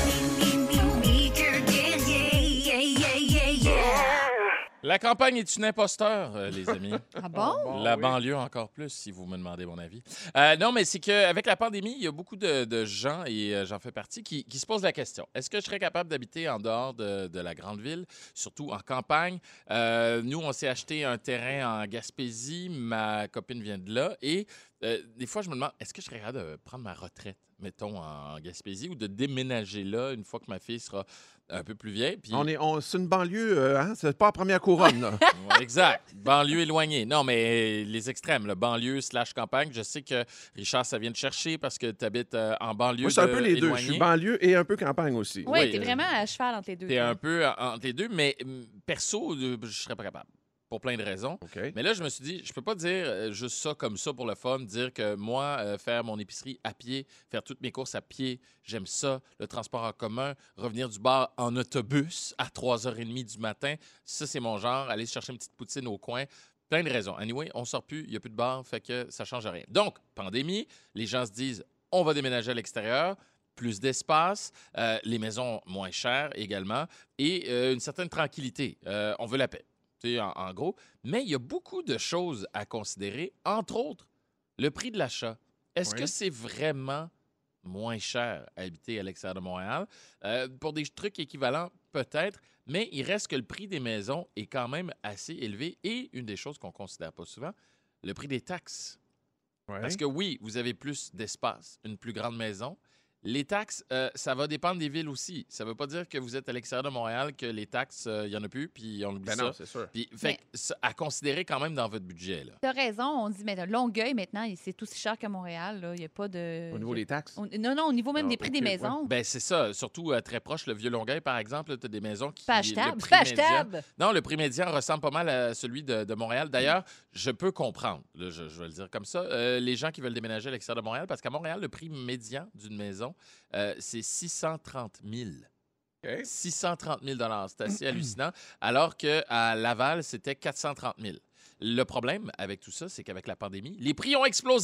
Mickey guerrier, yeah, yeah, yeah, yeah. La campagne est une imposteur, euh, les amis. Ah bon? La banlieue encore plus, si vous me demandez mon avis. Euh, non, mais c'est qu'avec la pandémie, il y a beaucoup de, de gens, et euh, j'en fais partie, qui, qui se posent la question. Est-ce que je serais capable d'habiter en dehors de, de la grande ville, surtout en campagne? Euh, nous, on s'est acheté un terrain en Gaspésie. Ma copine vient de là. Et euh, des fois, je me demande, est-ce que je serais capable de prendre ma retraite, mettons, en Gaspésie, ou de déménager là une fois que ma fille sera un peu plus vieille? Puis... On est, on, c'est une banlieue, euh, hein? C'est pas la première couronne, là. Ouais, exact. Banlieue éloignée. Non, mais les extrêmes, le banlieue slash campagne. Je sais que, Richard, ça vient de chercher parce que tu habites en banlieue. Moi, c'est un de- peu les deux. Je éloignée. suis banlieue et un peu campagne aussi. Oui, Oui, t'es euh, vraiment à cheval entre les deux. T'es toi. un peu en- entre les deux, mais hum, perso, euh, je serais pas capable. Pour plein de raisons. OK. Mais là, je me suis dit, je peux pas dire euh, juste ça comme ça pour le fun, dire que moi, euh, faire mon épicerie à pied, faire toutes mes courses à pied, j'aime ça, le transport en commun, revenir du bar en autobus à trois heures trente du matin, ça, c'est mon genre, aller se chercher une petite poutine au coin. Plein de raisons. Anyway, on sort plus, il n'y a plus de bar, fait que ça change rien. Donc, pandémie, les gens se disent, on va déménager à l'extérieur, plus d'espace, euh, les maisons moins chères également, et euh, une certaine tranquillité. Euh, on veut la paix. En, en gros. Mais il y a beaucoup de choses à considérer, entre autres, le prix de l'achat. Est-ce Oui. que c'est vraiment moins cher à habiter à l'extérieur de Montréal? Euh, pour des trucs équivalents, peut-être, mais il reste que le prix des maisons est quand même assez élevé. Et une des choses qu'on ne considère pas souvent, le prix des taxes. Ouais. Parce que oui, vous avez plus d'espace, une plus grande maison. Les taxes, euh, ça va dépendre des villes aussi. Ça ne veut pas dire que vous êtes à l'extérieur de Montréal que les taxes, il n'y en a plus, puis on oublie Ben ça. non, c'est sûr. Puis, fait que ça, à considérer quand même dans votre budget. Là. T'as raison, on dit, mais Longueuil, maintenant, c'est aussi cher qu'à Montréal. là. Il n'y a pas de. Au niveau des taxes. On- Non, non, au niveau même Ah, des prix ok, des ouais. maisons. Ben c'est ça. Surtout euh, très proche, le Vieux-Longueuil, par exemple, tu as des maisons qui... C'est pas le achetable. prix C'est pas médian- achetable. Non, le prix médian ressemble pas mal à celui de, de Montréal. D'ailleurs, je peux comprendre, là, je, je vais le dire comme ça, euh, les gens qui veulent déménager à l'extérieur de Montréal, parce qu'à Montréal, le prix médian d'une maison, euh, c'est six cent trente mille. OK. six cent trente mille c'est assez hallucinant, alors qu'à Laval, c'était quatre cent trente mille. Le problème avec tout ça, c'est qu'avec la pandémie, les prix ont explosé.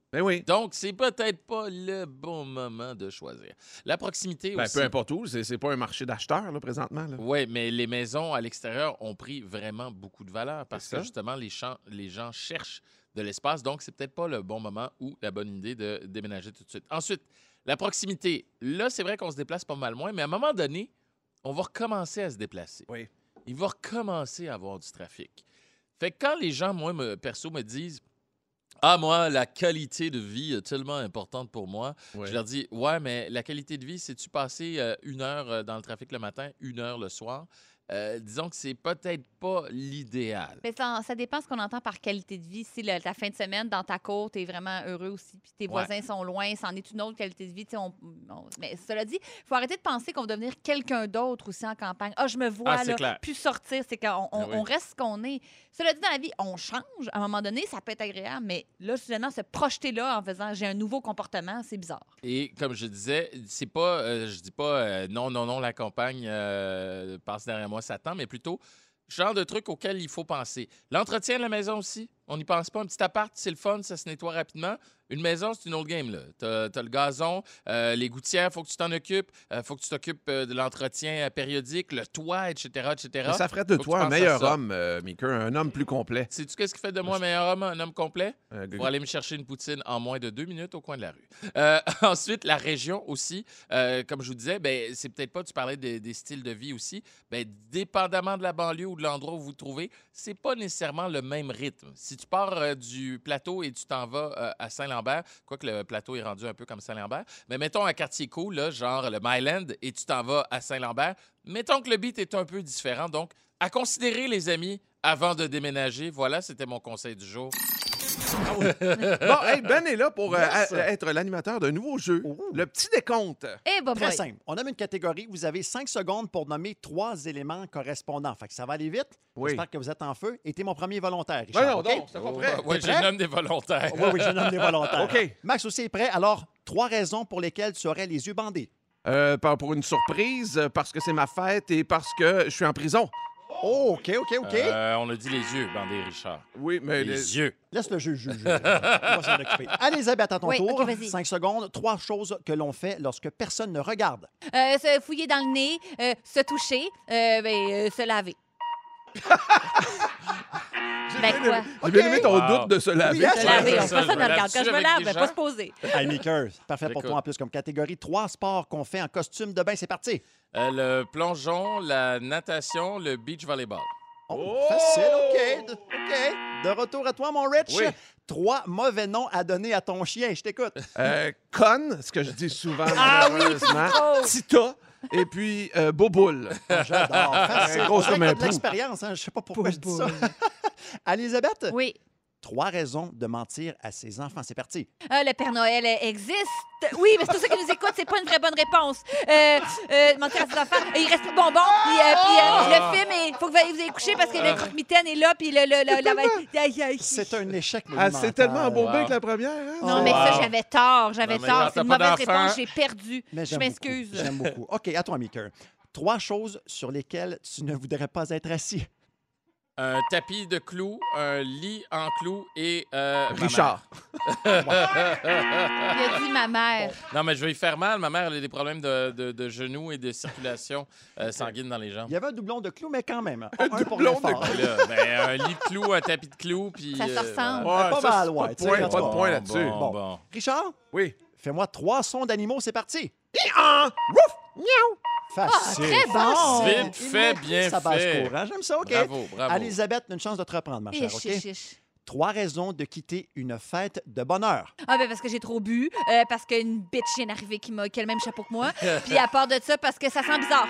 Ben oui. Donc, c'est peut-être pas le bon moment de choisir. La proximité Ben, aussi. peu importe où, c'est c'est pas un marché d'acheteurs, là, présentement. Là. Oui, mais les maisons à l'extérieur ont pris vraiment beaucoup de valeur parce C'est que ça. justement, les, champs- les gens cherchent de l'espace. Donc, c'est peut-être pas le bon moment ou la bonne idée de déménager tout de suite. Ensuite, la proximité. Là, c'est vrai qu'on se déplace pas mal moins, mais à un moment donné, on va recommencer à se déplacer. Oui. Il va recommencer à avoir du trafic. Fait que quand les gens, moi, me, perso, me disent « Ah, moi, la qualité de vie est tellement importante pour moi. Ouais. Je leur dis « Ouais, mais la qualité de vie, c'est-tu passer euh, une heure euh, dans le trafic le matin, une heure le soir? Euh, disons que c'est peut-être pas l'idéal. Mais ça, ça dépend ce qu'on entend par qualité de vie. Si le- ta fin de semaine, dans ta cour, tu es vraiment heureux aussi, puis tes Ouais. voisins sont loin, c'en est une autre qualité de vie. tu sais, On, on- mais cela dit, il faut arrêter de penser qu'on va devenir quelqu'un d'autre aussi en campagne. Ah, je me vois Ah, c'est là, clair. plus sortir. C'est qu'on on, Ah oui. on reste ce qu'on est. Cela dit, dans la vie, on change. À un moment donné, ça peut être agréable, mais là, soudainement, se projeter là en faisant j'ai un nouveau comportement, c'est bizarre. Et comme je disais, c'est pas, euh, je dis pas euh, non, non, non, la campagne euh, passe derrière moi, ça tend, mais plutôt genre de truc auquel il faut penser. L'entretien de la maison aussi, on n'y pense pas. Un petit appart, c'est le fun, ça se nettoie rapidement. Une maison, c'est une autre game. Là. T'as, t'as le gazon, euh, les gouttières, il faut que tu t'en occupes. Il faut que tu t'occupes euh, de l'entretien euh, périodique, le toit, et cetera, et cetera. Mais ça ferait de Faut que toi tu un penses à meilleur ça. homme, euh, Mika, un homme plus complet. Sais-tu qu'est-ce qui fait de moi un meilleur homme, un homme complet? Euh, Pour aller me chercher une poutine en moins de deux minutes au coin de la rue. Euh, ensuite, la région aussi. Euh, comme je vous disais, ben, c'est peut-être pas, tu parlais des, des styles de vie aussi. Ben, dépendamment de la banlieue ou de l'endroit où vous vous trouvez, c'est pas nécessairement le même rythme. Si tu pars euh, du plateau et tu t'en vas euh, à Saint-Lambert, quoique le plateau est rendu un peu comme Saint-Lambert, mais mettons un quartier cool, là, genre le Myland, et tu t'en vas à Saint-Lambert, mettons que le beat est un peu différent. Donc, à considérer, les amis, avant de déménager. Voilà, c'était mon conseil du jour. Bon, hey, Ben est là pour euh, Yes. a- être l'animateur d'un nouveau jeu, Oh. le petit décompte. Eh, bah, Très simple. On nomme une catégorie. Vous avez cinq secondes pour nommer trois éléments correspondants. Fait que ça va aller vite. Oui. J'espère que vous êtes en feu. Et t'es mon premier volontaire, Richard. Voyons OK? donc, c'est pas prêt. Oui, T'es je prêt? nomme des volontaires. Oui, oui, je nomme des volontaires. OK. Max aussi est prêt. Alors, trois raisons pour lesquelles tu aurais les yeux bandés. Euh, par- pour une surprise, euh, parce que c'est ma fête et parce que je suis en prison. Oh, OK, OK, OK. Euh, on a dit les yeux, bandé Richard. Oui, mais... Les les- yeux. Laisse le juge juger. On va s'en occuper. Elisabeth, à ton Oui, tour. OK, vas-y. Cinq secondes. Trois choses que l'on fait lorsque personne ne regarde. Euh, se fouiller dans le nez, euh, se toucher, euh, ben, euh, se laver. Ben quoi? J'ai bien OK. aimé ton Wow. doute de se laver. Oui, hein, Se c'est laver, ça, on ça, fait je ça me me regarde. lave-tu Quand je me avec lave, des ben, gens? pas se poser. Hey, Maker, parfait pour Écoute. toi en plus comme catégorie. Trois sports qu'on fait en costume de bain. C'est parti. Euh, le plongeon, la natation, le beach volleyball. Oh, Oh! facile, OK. De, OK. De retour à toi, mon Rich. Oui. Trois mauvais noms à donner à ton chien. Je t'écoute. Euh, Con, ce que je dis souvent, Ah oui, malheureusement. trop. Tita, et puis euh, Boboule. J'adore. Facile. Gros On dirait comme que un t'as de pou. l'expérience. Hein? Je sais pas pourquoi je dis ça. Elisabeth, Oui. trois raisons de mentir à ses enfants. C'est parti. Ah, le Père Noël euh, existe. Oui, mais c'est pour ceux qui nous écoutent, c'est pas une vraie bonne réponse. Euh, euh, mentir à ses enfants. Euh, Il reste plus de bonbons. Puis, euh, puis, euh, le film, il faut que vous ayez- vous ayez couché parce que le croque-mitaine est là. Puis le. le, le la- Aïe, aïe. C'est un échec Ah, monumental. c'est tellement embourbé Wow. que la première. Hein? Non, Oh, mais ça, wow. j'avais tort. J'avais Non, mais tort. quand C'est une t'as pas mauvaise d'enfant- réponse. J'ai perdu. Mais Je j'aime m'excuse. beaucoup. J'aime beaucoup. OK, à toi, Maker. Trois choses sur lesquelles tu ne voudrais pas être assis. Un tapis de clous, un lit en clous et... euh, ma Richard. Il a dit ma mère. mère. Non, mais je vais y faire mal. Ma mère elle a des problèmes de, de, de genoux et de circulation euh, sanguine dans les jambes. Il y avait un doublon de clous, mais quand même. Un Un pour doublon de l'effort. Puis là, ben, un lit de clous, un tapis de clous, puis... Ça se euh, ressemble. voilà. Pas ça, mal, c'est ouais, Pas tu de sais, point, en pas tout de cas. point là-dessus. Bon, Bon. bon. Richard, Oui. fais-moi trois sons d'animaux. C'est parti. Ah! Wouf! Miaou! Facile. très bon. Facile. Vite fait, Il bien ça passe fait. court, hein? J'aime ça, OK. Bravo, bravo. Elisabeth, une chance de te reprendre, ma chère, Iche, OK? iche, iche. Trois raisons de quitter une fête de bonheur. Ah, ben parce que j'ai trop bu, euh, parce qu'une bitch vient d'arriver qui, m'a, qui a le même chapeau que moi, puis à part de ça, parce que ça sent bizarre.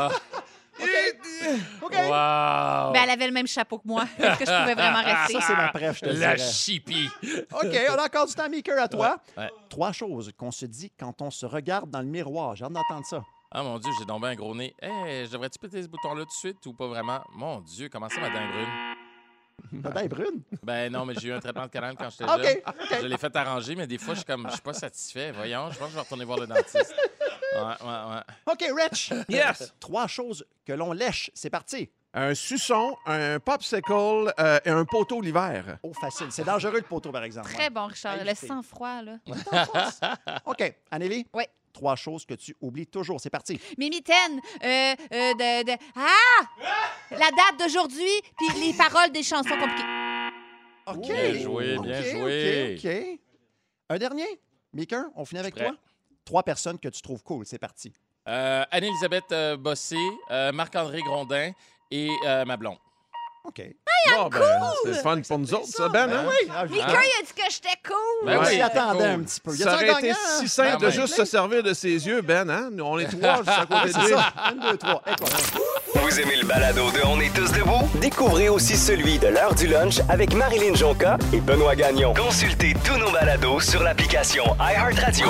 OK. Wow! Ben, elle avait le même chapeau que moi. Est-ce que je pouvais vraiment rester? Ça, c'est ma préf, je te La dirais. chipie. OK, on a encore du temps, Maker, à toi. Ouais, ouais. Trois choses qu'on se dit quand on se regarde dans le miroir. J'ai hâte d'entendre ça. Ah, mon Dieu, j'ai tombé un gros nez. Hey, je devrais-tu péter ce bouton-là tout de suite ou pas vraiment? Mon Dieu, comment ça, ma dent est brune? Ta dent est brune. Ben non, mais j'ai eu un traitement de canal quand j'étais OK, jeune. OK. Je l'ai fait arranger, mais des fois, je suis comme, je suis pas satisfait. Voyons, je pense que je vais retourner voir le dentiste. Ouais, ouais, ouais. OK, Rich. Yes! Trois choses que l'on lèche. C'est parti. Un suçon, un popsicle euh, et un poteau l'hiver. Oh, facile. C'est dangereux, le poteau, par exemple. Très bon, Richard. Le Évitez. sang-froid, là. OK. Anneli? Oui. Trois choses que tu oublies toujours. C'est parti. Mes mitaines, euh, euh, de, de... Ah! La date d'aujourd'hui, puis les paroles des chansons compliquées. OK. Bien joué, bien OK, joué. OK, OK. Un dernier? Mika, on finit avec Prêt. toi? Trois personnes que tu trouves cool. C'est parti. Euh, Anne-Élisabeth euh, Bossé, euh, Marc-André Grondin et euh, ma blonde. OK. Bon, ben, c'est le fun pour nous autres, ça, Ben. hein? Ah, Mika, Hein? il a dit que j'étais cool. Ben on oui, s'y attendait cool. un petit peu. Y a-t-il Ça un aurait été gagnant? si simple Ben de oui. juste se servir de ses yeux, Ben. Hein? Nous, on est trois juste à côté de C'est lui. ça. Un, deux, trois. Et toi? Vous aimez le balado de On est tous debout? Découvrez aussi celui de l'heure du lunch avec Marilyn Jonca et Benoît Gagnon. Consultez tous nos balados sur l'application iHeartRadio.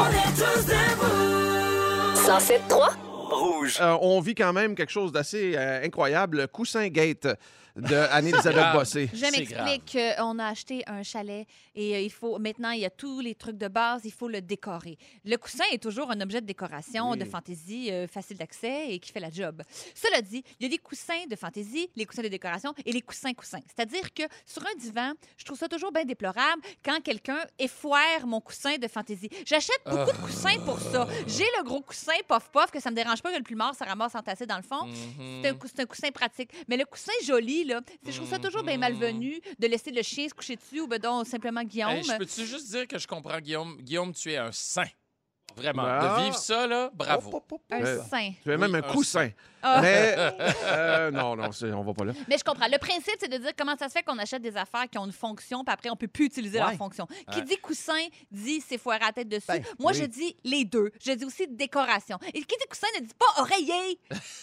cent sept trois. Rouge. Euh, on vit quand même quelque chose d'assez euh, incroyable, le Coussin Gate de Anne-Élisabeth grave. Bossé. Je C'est m'explique. euh, on a acheté un chalet et euh, il faut maintenant, il y a tous les trucs de base, il faut le décorer. Le coussin est toujours un objet de décoration, Oui. de fantaisie, euh, facile d'accès et qui fait la job. Cela dit, il y a des coussins de fantaisie, les coussins de décoration et les coussins coussins. C'est-à-dire que sur un divan, je trouve ça toujours bien déplorable quand quelqu'un effoire mon coussin de fantaisie. J'achète beaucoup de coussins pour ça. J'ai le gros coussin pof-pof que ça me dérange pas que le plumard se ramasse entassé dans le fond. Mhm. C'est un, cou- c'est un coussin pratique. Mais le coussin joli, là, c'est- je trouve ça toujours bien malvenu de laisser le chien se coucher dessus ou ben donc simplement Guillaume. Hey, je peux-tu juste dire que je comprends, Guillaume? Guillaume, tu es un saint. Vraiment. Ah. De vivre ça, là, bravo. Hop, hop, hop, un hop. Euh, sein. Tu as même Oui, un un coussin. Ah. Mais euh, non, non, c'est- on va pas là. Mais je comprends. Le principe, c'est de dire comment ça se fait qu'on achète des affaires qui ont une fonction, puis après, on peut plus utiliser Ouais. leur fonction. Qui Ouais. dit coussin, dit c'est foiré à la tête dessus. Ben, Moi, oui. je dis les deux. Je dis aussi décoration. Et qui dit coussin ne dit pas oreiller.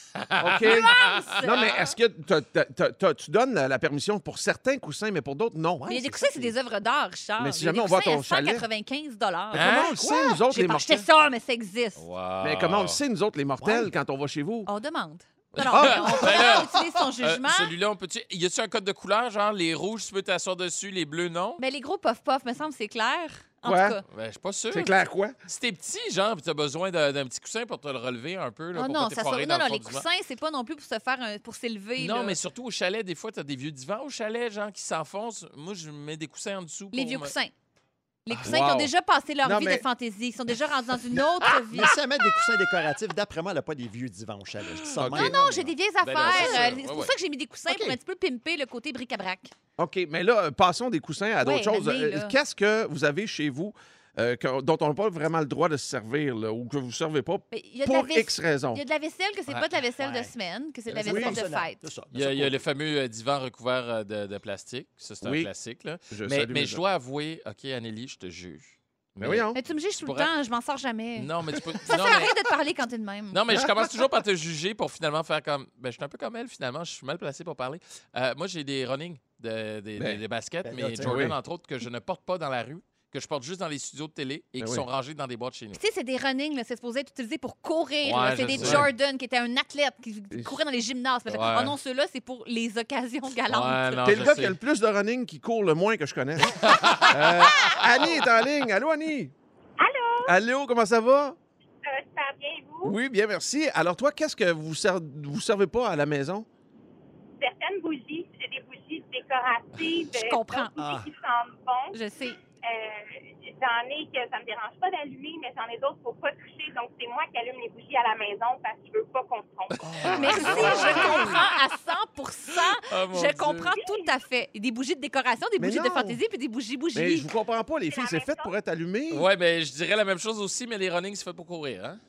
OK. Non, mais est-ce que t'as- t'as- t'as- t'as- tu donnes la, la permission pour certains coussins, mais pour d'autres, non? Mais les c'est coussins, ça c'est qui- des œuvres d'art, Richard. Mais si Il y a jamais des on va à coussins ton chalet- cent quatre-vingt-quinze dollars. Hein? Comment on le sait, nous autres, J'ai les pas acheté mortels? ça, mais ça existe. Wow. Mais comment on le sait, nous autres, les mortels, Ouais. quand on va chez vous? On demande. Non, non, Ah! mais on peut Ben là, pas utiliser son Euh, jugement. Celui-là, on peut-tu. Y a-tu un code de couleur, genre les rouges, tu peux t'asseoir dessus, les bleus, non? Mais les gros puff-puff, me semble, c'est clair. En Quoi? tout cas. Ben, je suis pas sûr. C'est clair quoi? Si t'es petit, genre, pis t'as besoin d'un d'un petit coussin pour te le relever un peu, là, Oh pour non, pas ça t'effoirer sort- dans non, le non, fond les du vent. coussins, c'est pas non plus pour se faire un- pour s'élever. Non, là. mais surtout au chalet, des fois, t'as des vieux divans au chalet, genre, qui s'enfoncent. Moi, je mets des coussins en dessous. Les pour vieux me- coussins. Les Ah, coussins qui wow. ont déjà passé leur Non, vie mais- de fantaisie. Ils sont déjà rendus dans une autre vie. Mais si elle met des coussins décoratifs, d'après moi, elle n'a pas des vieux divans au chalet. Je dis ça de Ok. même. Non, non, j'ai des vieilles Ben là, affaires. c'est sûr. Euh, Ouais, c'est pour ouais. ça que j'ai mis des coussins OK. pour un petit peu pimper le côté bric-à-brac. OK, mais là, euh, passons des coussins à d'autres Ouais, choses. vas-y, Euh, là. Qu'est-ce que vous avez chez vous euh, que- dont on n'a pas vraiment le droit de se servir, là, ou que vous ne servez pas Mais il y a de la pour vaisse- X raisons? Il y a de la vaisselle que c'est Ouais. pas de la vaisselle Ouais. de semaine, que c'est de la C'est vaisselle de fonctionnel, fête. c'est ça. Il y a, il y a le fameux euh, divan recouvert euh, de, de plastique. Ça, c'est un Oui. classique. Là. Je Mais, salue mais mes je dois avouer, OK, Anneli, je te juge. Mais voyons. Mais tu me juges tout le pourrais- temps, je m'en sors jamais. Non, mais tu peux. Ça non, sert à mais... rien de te parler quand t'es de même. Non, mais je commence toujours par te juger pour finalement faire comme. Ben, je suis un peu comme elle, finalement. Je suis mal placé pour parler. Euh, moi, j'ai des running, de- des, Ben, des- des baskets, ben mais là, tiens, Jordan, oui. entre autres, que je ne porte pas dans la rue, que je porte juste dans les studios de télé et Ben qui oui. sont rangés dans des boîtes chez nous. Tu sais, c'est des running, là, c'est supposé être utilisé pour courir. Ouais, là. C'est je des sais. Jordan qui était un athlète qui courait dans les gymnases. Puis, Ouais. Oh non, ceux-là, c'est pour les occasions galantes. Ouais, non, T'es je le gars sais. qui a le plus de running qui court le moins que je connaisse. Euh, Annie est en ligne. Allô, Annie? Allô? Allô, comment ça va? Euh, super bien, et vous? Oui, bien, merci. Alors, toi, qu'est-ce que vous ser- vous servez pas à la maison? Certaines bougies, c'est des bougies décoratives. Je euh, comprends. d'autres bougies Ah. qui sentent bon. Je sais. Euh, j'en ai que ça me dérange pas d'allumer, mais j'en ai d'autres qu'il ne faut pas toucher. Donc, c'est moi qui allume les bougies à la maison parce que je veux pas qu'on se trompe. Merci, je comprends à cent pour cent. Oh, mon Je Dieu. comprends tout à fait. Des bougies de décoration, des Mais bougies de non. fantaisie, puis des bougies bougies. Mais je vous comprends pas, les filles. la C'est même fait chose. pour être allumé. Ouais, ben, je dirais la même chose aussi, mais les running, c'est fait pour courir. Hein?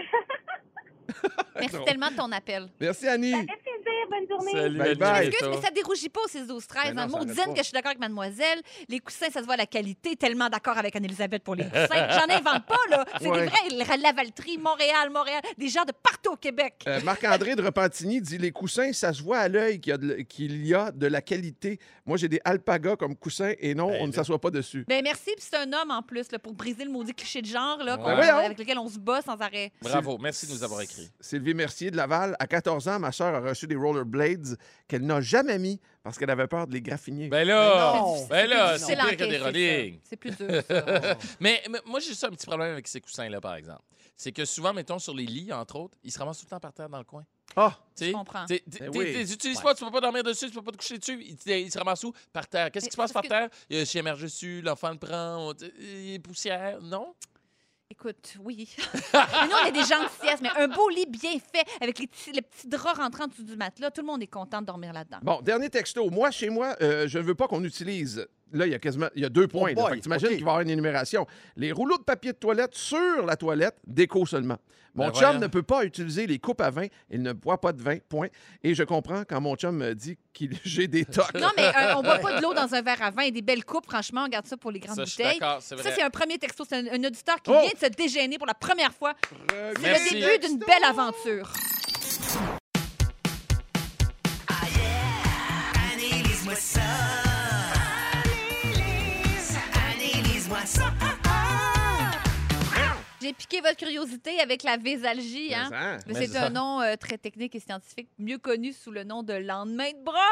Merci tellement de ton appel. Merci, Annie. Ça fait plaisir, bonne journée. Salut, Bye Annie, bye. à Excuse, bientôt. mais ça dérougit pas au six douze treize. Ben non, Hein. ça arrête Maudine pas. que je suis d'accord avec mademoiselle. Les coussins, ça se voit à la qualité. Tellement d'accord avec Anne-Elisabeth pour les coussins. J'en invente pas, là. C'est Ouais. des vrais. Lavaltrie, Montréal, Montréal. Des gens de partout au Québec. Euh, Marc-André de Repentigny dit les coussins, ça se voit à l'œil qu'il y a de, qu'il y a de la qualité. Moi, j'ai des alpagas comme coussins et non, Ben on ne là. s'assoit pas dessus. Ben merci, puis c'est un homme en plus, là, pour briser le maudit cliché de genre, là, qu'on- Ben voyons. avec lequel on se bat sans arrêt. Bravo, merci de nous avoir écrit. Sylvie Mercier de Laval, à quatorze ans, ma soeur a reçu des rollerblades qu'elle n'a jamais mis parce qu'elle avait peur de les graffiner. Ben Mais là, non. ben là, C'est c'est pire que l'encaisser, des ça. running. C'est plus dur, ça. Mais, mais moi, j'ai juste un petit problème avec ces coussins-là, par exemple. C'est que souvent, mettons, sur les lits, entre autres, ils se ramassent tout le temps par terre dans le coin. Ah! Tu sais, Je comprends. t'es- t'es- Ben t'es- oui. t'es- utilises Ouais. pas, tu peux pas dormir dessus, tu peux pas te coucher dessus. Il, il se ramasse où? Par terre. Qu'est-ce qui se Mais passe par parce que- terre? Il y a un chien émerge dessus, l'enfant le prend, on- il est poussière. Non? Écoute, oui. Mais nous, on est des gens de sieste, mais un beau lit bien fait, avec les petits, les petits draps rentrant en dessous du matelas, tout le monde est content de dormir là-dedans. Bon, dernier texto. Moi, chez moi, euh, je ne veux pas qu'on utilise. Là, il y a quasiment il y a deux points. Oh là. boy, Fait que t'imagines OK. qu'il va y avoir une énumération. Les rouleaux de papier de toilette sur la toilette, déco seulement. Mon Ben chum voyons. ne peut pas utiliser les coupes à vin. Il ne boit pas de vin, point. Et je comprends quand mon chum me dit que j'ai des tocs. Non, mais euh, on boit pas de l'eau dans un verre à vin et des belles coupes, franchement, on garde ça pour les grandes Ça, je suis bouteilles. d'accord, c'est Ça, vrai. c'est un premier texto. C'est un, un auditeur qui Oh! vient de se dégêner pour la première fois. C'est Merci. le début d'une belle aventure. Analyse-moi ça. Analyse, analyse-moi ça. J'ai piqué votre curiosité avec la vésalgie. Hein? Mais, hein? Mais Mais c'est ça. un nom euh, très technique et scientifique, mieux connu sous le nom de lendemain de brosse.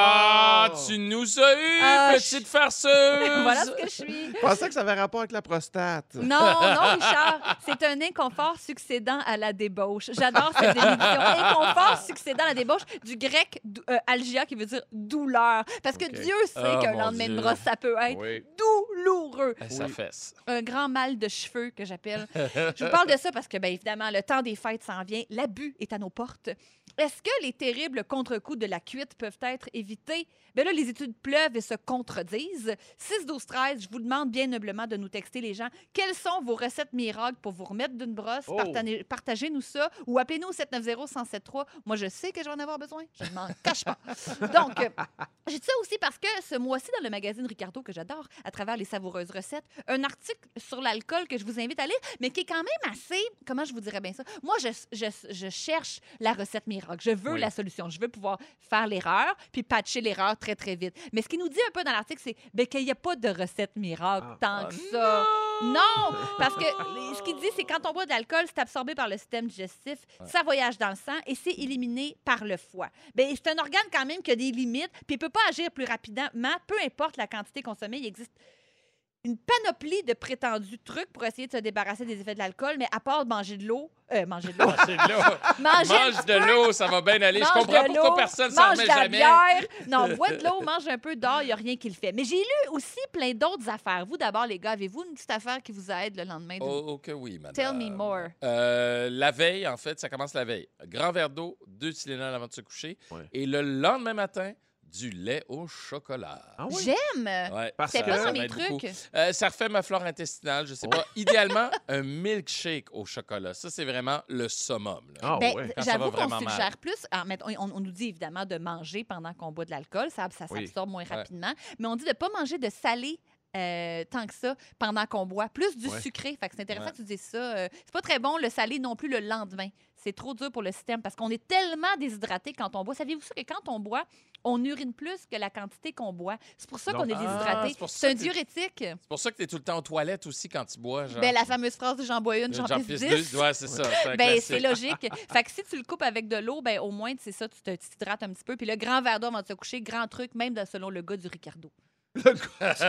Ah, tu nous as eu, Ah, petite farceuse! Voilà ce que je suis. Je pensais que ça avait rapport avec la prostate. Non, non, Richard, c'est un inconfort succédant à la débauche. J'adore cette définition. Inconfort succédant à la débauche, du grec dou- euh, algia, qui veut dire douleur. Parce que OK. Dieu sait Oh, qu'un mon lendemain de Dieu. brosse, ça peut être Oui. douloureux. Eh, Ça fesse. Un grand mal de cheveux que j'appelle. Je vous parle de ça parce que, bien évidemment, le temps des fêtes s'en vient. L'abus est à nos portes. Est-ce que les terribles contre-coups de la cuite peuvent être évités? Bien là, les études pleuvent et se contredisent. six douze treize, je vous demande bien humblement de nous texter, les gens. Quelles sont vos recettes miracles pour vous remettre d'une brosse? Oh. Partagez- Partagez-nous ça ou appelez-nous au sept neuf zéro, un zéro sept trois. Moi, je sais que je vais en avoir besoin. Je ne m'en cache pas. Donc, euh, j'ai dit ça aussi parce que ce mois-ci, dans le magazine Ricardo, que j'adore, à travers les savoureuses recettes, un article sur l'alcool que je vous invite à lire, mais qui est quand même assez... Comment je vous dirais bien ça? Moi, je, je, je cherche la recette miracle. Je veux Oui. la solution. Je veux pouvoir faire l'erreur puis patcher l'erreur très, très vite. Mais ce qu'il nous dit un peu dans l'article, c'est ben, qu'il n'y a pas de recette miracle Ah. tant que ça. Non! Parce que ce qu'il dit, c'est quand on boit de l'alcool, c'est absorbé par le système digestif, ça voyage dans le sang et c'est éliminé par le foie. Ben, c'est un organe quand même qui a des limites, puis il ne peut pas agir plus rapidement. Peu importe la quantité consommée, il existe une panoplie de prétendus trucs pour essayer de se débarrasser des effets de l'alcool, mais à part manger de l'eau, euh, manger de l'eau, Manger de l'eau. manger un Mange petit de peu, l'eau, ça va bien aller. Je mange comprends de pourquoi l'eau, personne s'en mange remet de la jamais. bière. Non, bois de l'eau, mange un peu d'or, il n'y a rien qui le fait. Mais j'ai lu aussi plein d'autres affaires. Vous, d'abord, les gars, avez-vous une petite affaire qui vous aide le lendemain? du- Oh, que oui, madame. Tell me more. Euh, la veille, en fait, ça commence la veille. Grand verre d'eau, deux Tylenol avant de se coucher. Ouais. Et le lendemain matin, du lait au chocolat. Ah oui? J'aime! Ouais, Parce C'est ça- que- pas ça dans mes m'aide beaucoup. trucs. Euh, ça refait ma flore intestinale, je sais pas. Idéalement, un milkshake au chocolat. Ça, c'est vraiment le summum. là. Ah Ben, ouais. Quand ça va j'avoue qu'on vraiment suggère mal. plus. Alors, mettons, on, on nous dit évidemment de manger pendant qu'on boit de l'alcool. Ça, ça Oui. s'absorbe moins Ouais. rapidement. Mais on dit de ne pas manger de salé euh, tant que ça pendant qu'on boit. Plus du Ouais. sucré. Fait que c'est intéressant Ouais. que tu dises ça. Euh, c'est pas très bon le salé non plus le lendemain. C'est trop dur pour le système parce qu'on est tellement déshydraté quand on boit. Saviez-vous ça que quand on boit, on urine plus que la quantité qu'on boit? C'est pour ça Donc- qu'on est Ah, déshydraté. c'est pour ça c'est un que t'es- diurétique. C'est pour ça que tu es tout le temps aux toilettes aussi quand tu bois. Genre. Ben, la fameuse phrase de j'en bois une, j'en J'en pisse pisse dix. deux. Ouais, c'est ça. C'est un Ben, classique. c'est logique. Fait que si tu le coupes avec de l'eau, ben au moins, c'est ça, tu te- tu t'hydrates un petit peu. Puis le grand verre d'eau avant de se coucher, grand truc, même de- selon le gars du Ricardo. Le, le-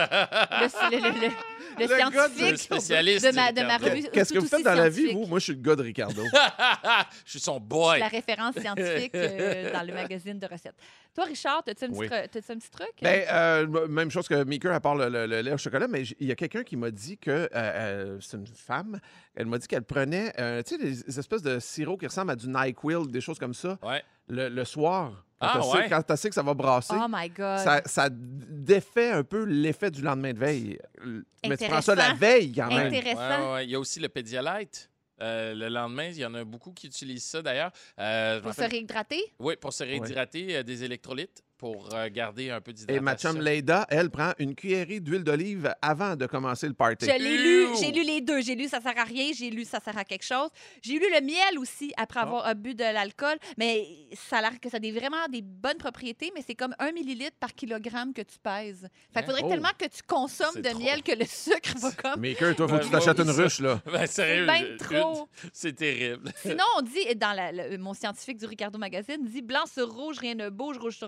le- le- le- le Le gars du- Le scientifique spécialiste. de ma, de ma Ricardo. revue. Qu'est-ce que tout vous faites aussi dans la vie, scientifique. vous? Moi, je suis le gars de Ricardo. Je suis son boy. La référence scientifique euh, dans le magazine de recettes. Toi, Richard, as-tu un, petit Oui. tru- t'as-tu un petit truc? Ben, euh, même chose que Meeker à part le, le- le lait au chocolat, mais j- il y a quelqu'un qui m'a dit que euh, euh, c'est une femme. Elle m'a dit qu'elle prenait, euh, tu sais, les espèces de sirop qui ressemblent à du NyQuil, des choses comme ça, Ouais. le, le soir. Quand Ah, tu sais, ouais? quand tu sais que ça va brasser, Oh my God. ça, ça défait un peu l'effet du lendemain de veille. Mais tu prends ça la Intéressant. veille quand même. Intéressant. Ouais, ouais, ouais. Il y a aussi le Pédialyte. Euh, le lendemain, il y en a beaucoup qui utilisent ça d'ailleurs. Euh, je Pour me se rappelle- réhydrater? Oui, pour se réhydrater, euh, des électrolytes, pour euh, garder un peu Et d'hydratation. ma chum Leïda, elle prend une cuillerée d'huile d'olive avant de commencer le party. Je l'ai lu, Ew! j'ai lu les deux. J'ai lu ça sert à rien, j'ai lu ça sert à quelque chose. J'ai lu le miel aussi après Ah. avoir bu de l'alcool, mais ça a l'air que ça a des, vraiment des bonnes propriétés, mais c'est comme un millilitre par kilogramme que tu pèses. Fait qu'il faudrait Oh. tellement que tu consommes C'est de trop. miel que le sucre va comme... Maker, toi, faut que Ben, tu t'achètes moi, une ça- ruche, là. Ben, sérieux, ben je- trop. c'est terrible. Sinon, on dit, dans la- le- mon scientifique du Ricardo Magazine, dit blanc sur rouge, rien de beau, rouge sur blanc, tout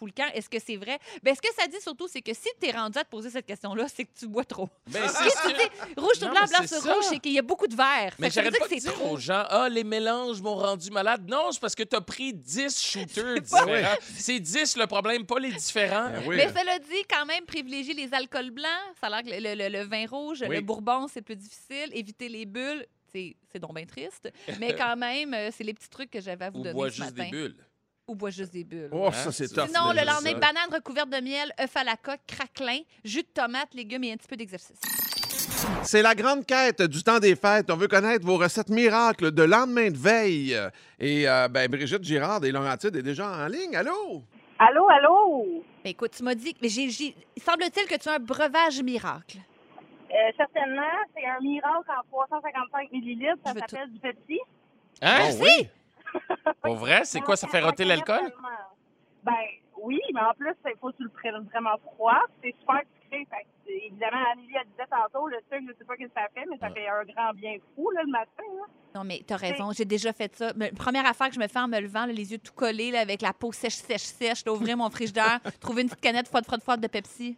fous le camp. Est-ce que c'est vrai? Ben, ce que ça dit surtout, c'est que si tu es rendu à te poser cette question-là, c'est que tu bois trop. Ben, Parce c'est que sûr. tu dis, rouge sur Non, blanc, mais blanc c'est sur ça. rouge, c'est qu'il y a beaucoup de verre. Mais Fait que ça veut j'arrête dire pas que de c'est dire trop. aux gens, ah, les mélanges m'ont rendu malade. Non, c'est parce que t'as pris dix shooters pas- différents. C'est dix le problème, pas les différents. Ben oui. Mais cela dit, quand même, privilégier les alcools blancs. Ça a l'air que le, le- le vin rouge, Oui. le bourbon, c'est plus difficile. Éviter les bulles, c'est c'est donc bien triste. Mais quand même, euh, c'est les petits trucs que j'avais à vous Ou donner bois ce juste matin. des bulles. Ou bois juste des bulles. Oh, Hein? ça, c'est C'est- tough. Sinon, le déjà, lendemain, ça. banane recouverte de miel, œuf à la coque, craquelin, jus de tomate, légumes et un petit peu d'exercice. C'est la grande quête du temps des fêtes. On veut connaître vos recettes miracles de lendemain de veille. Et euh, ben, Brigitte Girard des Laurentides est déjà en ligne. Allô? Allô, allô? Ben, écoute, tu m'as dit, mais j'ai, j'ai- semble-t-il que tu as un breuvage miracle. Euh, certainement, c'est un miracle en trois cent cinquante-cinq millilitres. Ça Je veux s'appelle du Pepsi. Hein? Oh, oui? Pour vrai? C'est quoi? Ça fait roter l'alcool? Ben oui, mais en plus, il faut que tu le prennes vraiment froid. C'est super sucré. Fait que, évidemment, Amélie, elle disait tantôt, le sucre, je sais pas ce que ça fait, mais ça fait un grand bien fou là, le matin. Là. Non, mais t'as raison, j'ai déjà fait ça. Mais première affaire que je me fais en me levant, là, les yeux tout collés, là, avec la peau sèche, sèche, sèche, là, ouvrir mon frigidaire, trouver une petite canette froide, froide, froide de Pepsi.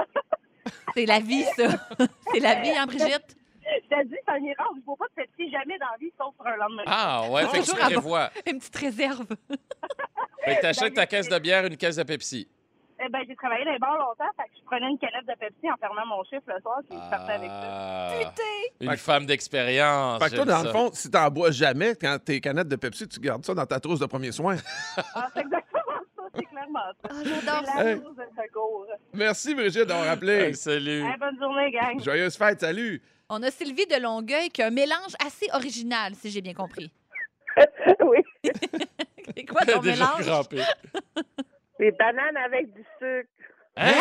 C'est la vie, ça. C'est la vie, hein, Brigitte? Je te dis, c'est un miracle. Il ne faut pas de Pepsi jamais dans la vie, sauf pour un lendemain. Ah, ouais, fait que tu Toujours à prévois. Une petite réserve. Fait que t'achètes ta caisse de bière, une caisse de Pepsi. Eh ben, j'ai travaillé dans les bars longtemps, fait que je prenais une canette de Pepsi en fermant mon chiffre le soir, puis je partais avec ça. Ah, Putain! une femme d'expérience. Fait que toi, j'aime dans le ça. fond, si t'en bois jamais, quand tes canettes de Pepsi, tu gardes ça dans ta trousse de premiers soins. Ah, c'est exactement ça, c'est clairement ça. Ah, j'adore C'est ça. la Hey. chose de secours. Merci, Brigitte, d'avoir rappelé. Hey, salut. Hey, bonne journée, gang. Joyeuse fête, salut. On a Sylvie de Longueuil qui a un mélange assez original, si j'ai bien compris. Oui, C'est quoi ton Déjà mélange? crampé. des bananes avec du sucre. Hein?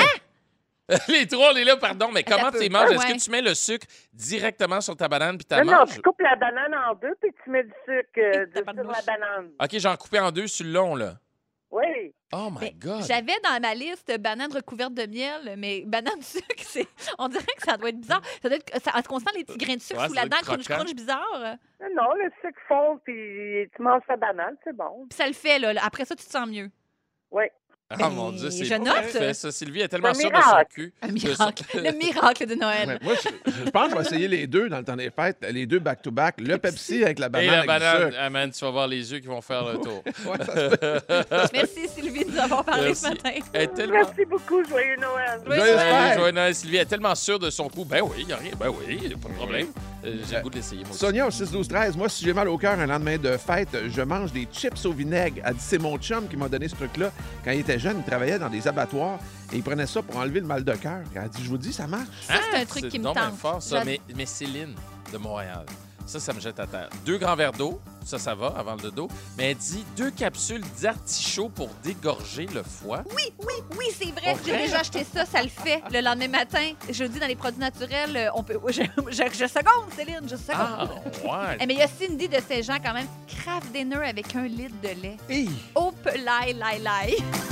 Les trois, on est là, pardon, mais comment Ça tu les peut manges? pas, Est-ce ouais. que tu mets le sucre directement sur ta banane puis tu Non, la non, manges? tu coupes la banane en deux, puis tu mets du sucre euh, T'as du- pas de sur la bouche. banane. OK, j'en coupé en deux sur le long, là. Oui. Oh my Mais God! J'avais dans ma liste banane recouverte de miel, mais banane sucre, c'est... on dirait que ça doit être bizarre. Ça doit être... ça... Est-ce qu'on sent les petits grains de sucre Ouais, sous ça la doit dent, être crunch, croquant. crunch bizarre? Non, non, le sucre fond, puis tu manges ta banane, c'est bon. Puis ça le fait, là. Après ça, tu te sens mieux. Oui. Ah Ben, mon Dieu, c'est je note. parfait, ça. Sylvie est tellement C'est un sûre de son miracle. cul. Un de miracle. son- Le miracle de Noël. Ouais, moi, je, je pense que je vais essayer les deux dans le temps des fêtes, les deux back-to-back. Le Pepsi avec la banane. Et la avec du banane, sucre. ah man, tu vas voir les yeux qui vont faire le tour. Ouais, ça se peut. Merci, Sylvie, de nous avoir parlé Merci. ce matin. Elle est tellement... Merci beaucoup, joyeux Noël. Oui, Joyeuse c'est- fête. Joanne, Noël, Sylvie est tellement sûre de son coup. Ben oui, il n'y a rien. Ben oui, y a pas de problème. Euh, J'ai le goût de l'essayer, moi aussi. Sonia au six douze treize, moi, si j'ai mal au cœur un lendemain de fête, je mange des chips au vinaigre. Elle dit c'est mon chum qui m'a donné ce truc-là. Quand il était jeune, il travaillait dans des abattoirs et il prenait ça pour enlever le mal de cœur. Elle dit, je vous dis, ça marche. Ça, c'est un truc c'est qui me donc bien tente. fort, ça. J'ad- Mais, mais Céline de Montréal, ça, ça me jette à terre. Deux grands verres d'eau, ça, ça va avant le dodo. Mais elle dit deux capsules d'artichaut pour dégorger le foie. Oui, oui, oui, c'est vrai. Pour J'ai vrai? déjà acheté ça, ça le fait. Le lendemain matin, je le dis dans les produits naturels, euh, on peut. Je, je, je seconde, Céline, je seconde. Ah, ouais. Eh, mais il y a Cindy de Saint-Jean quand même. Craft dinner avec un litre de lait. Hey! Hop, lai, lai, lai.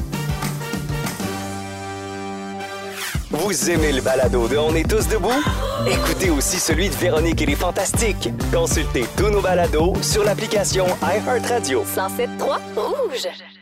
Vous aimez le balado de On est tous debout? Écoutez aussi celui de Véronique et les Fantastiques. Consultez tous nos balados sur l'application iHeartRadio. cent sept point trois Rouge.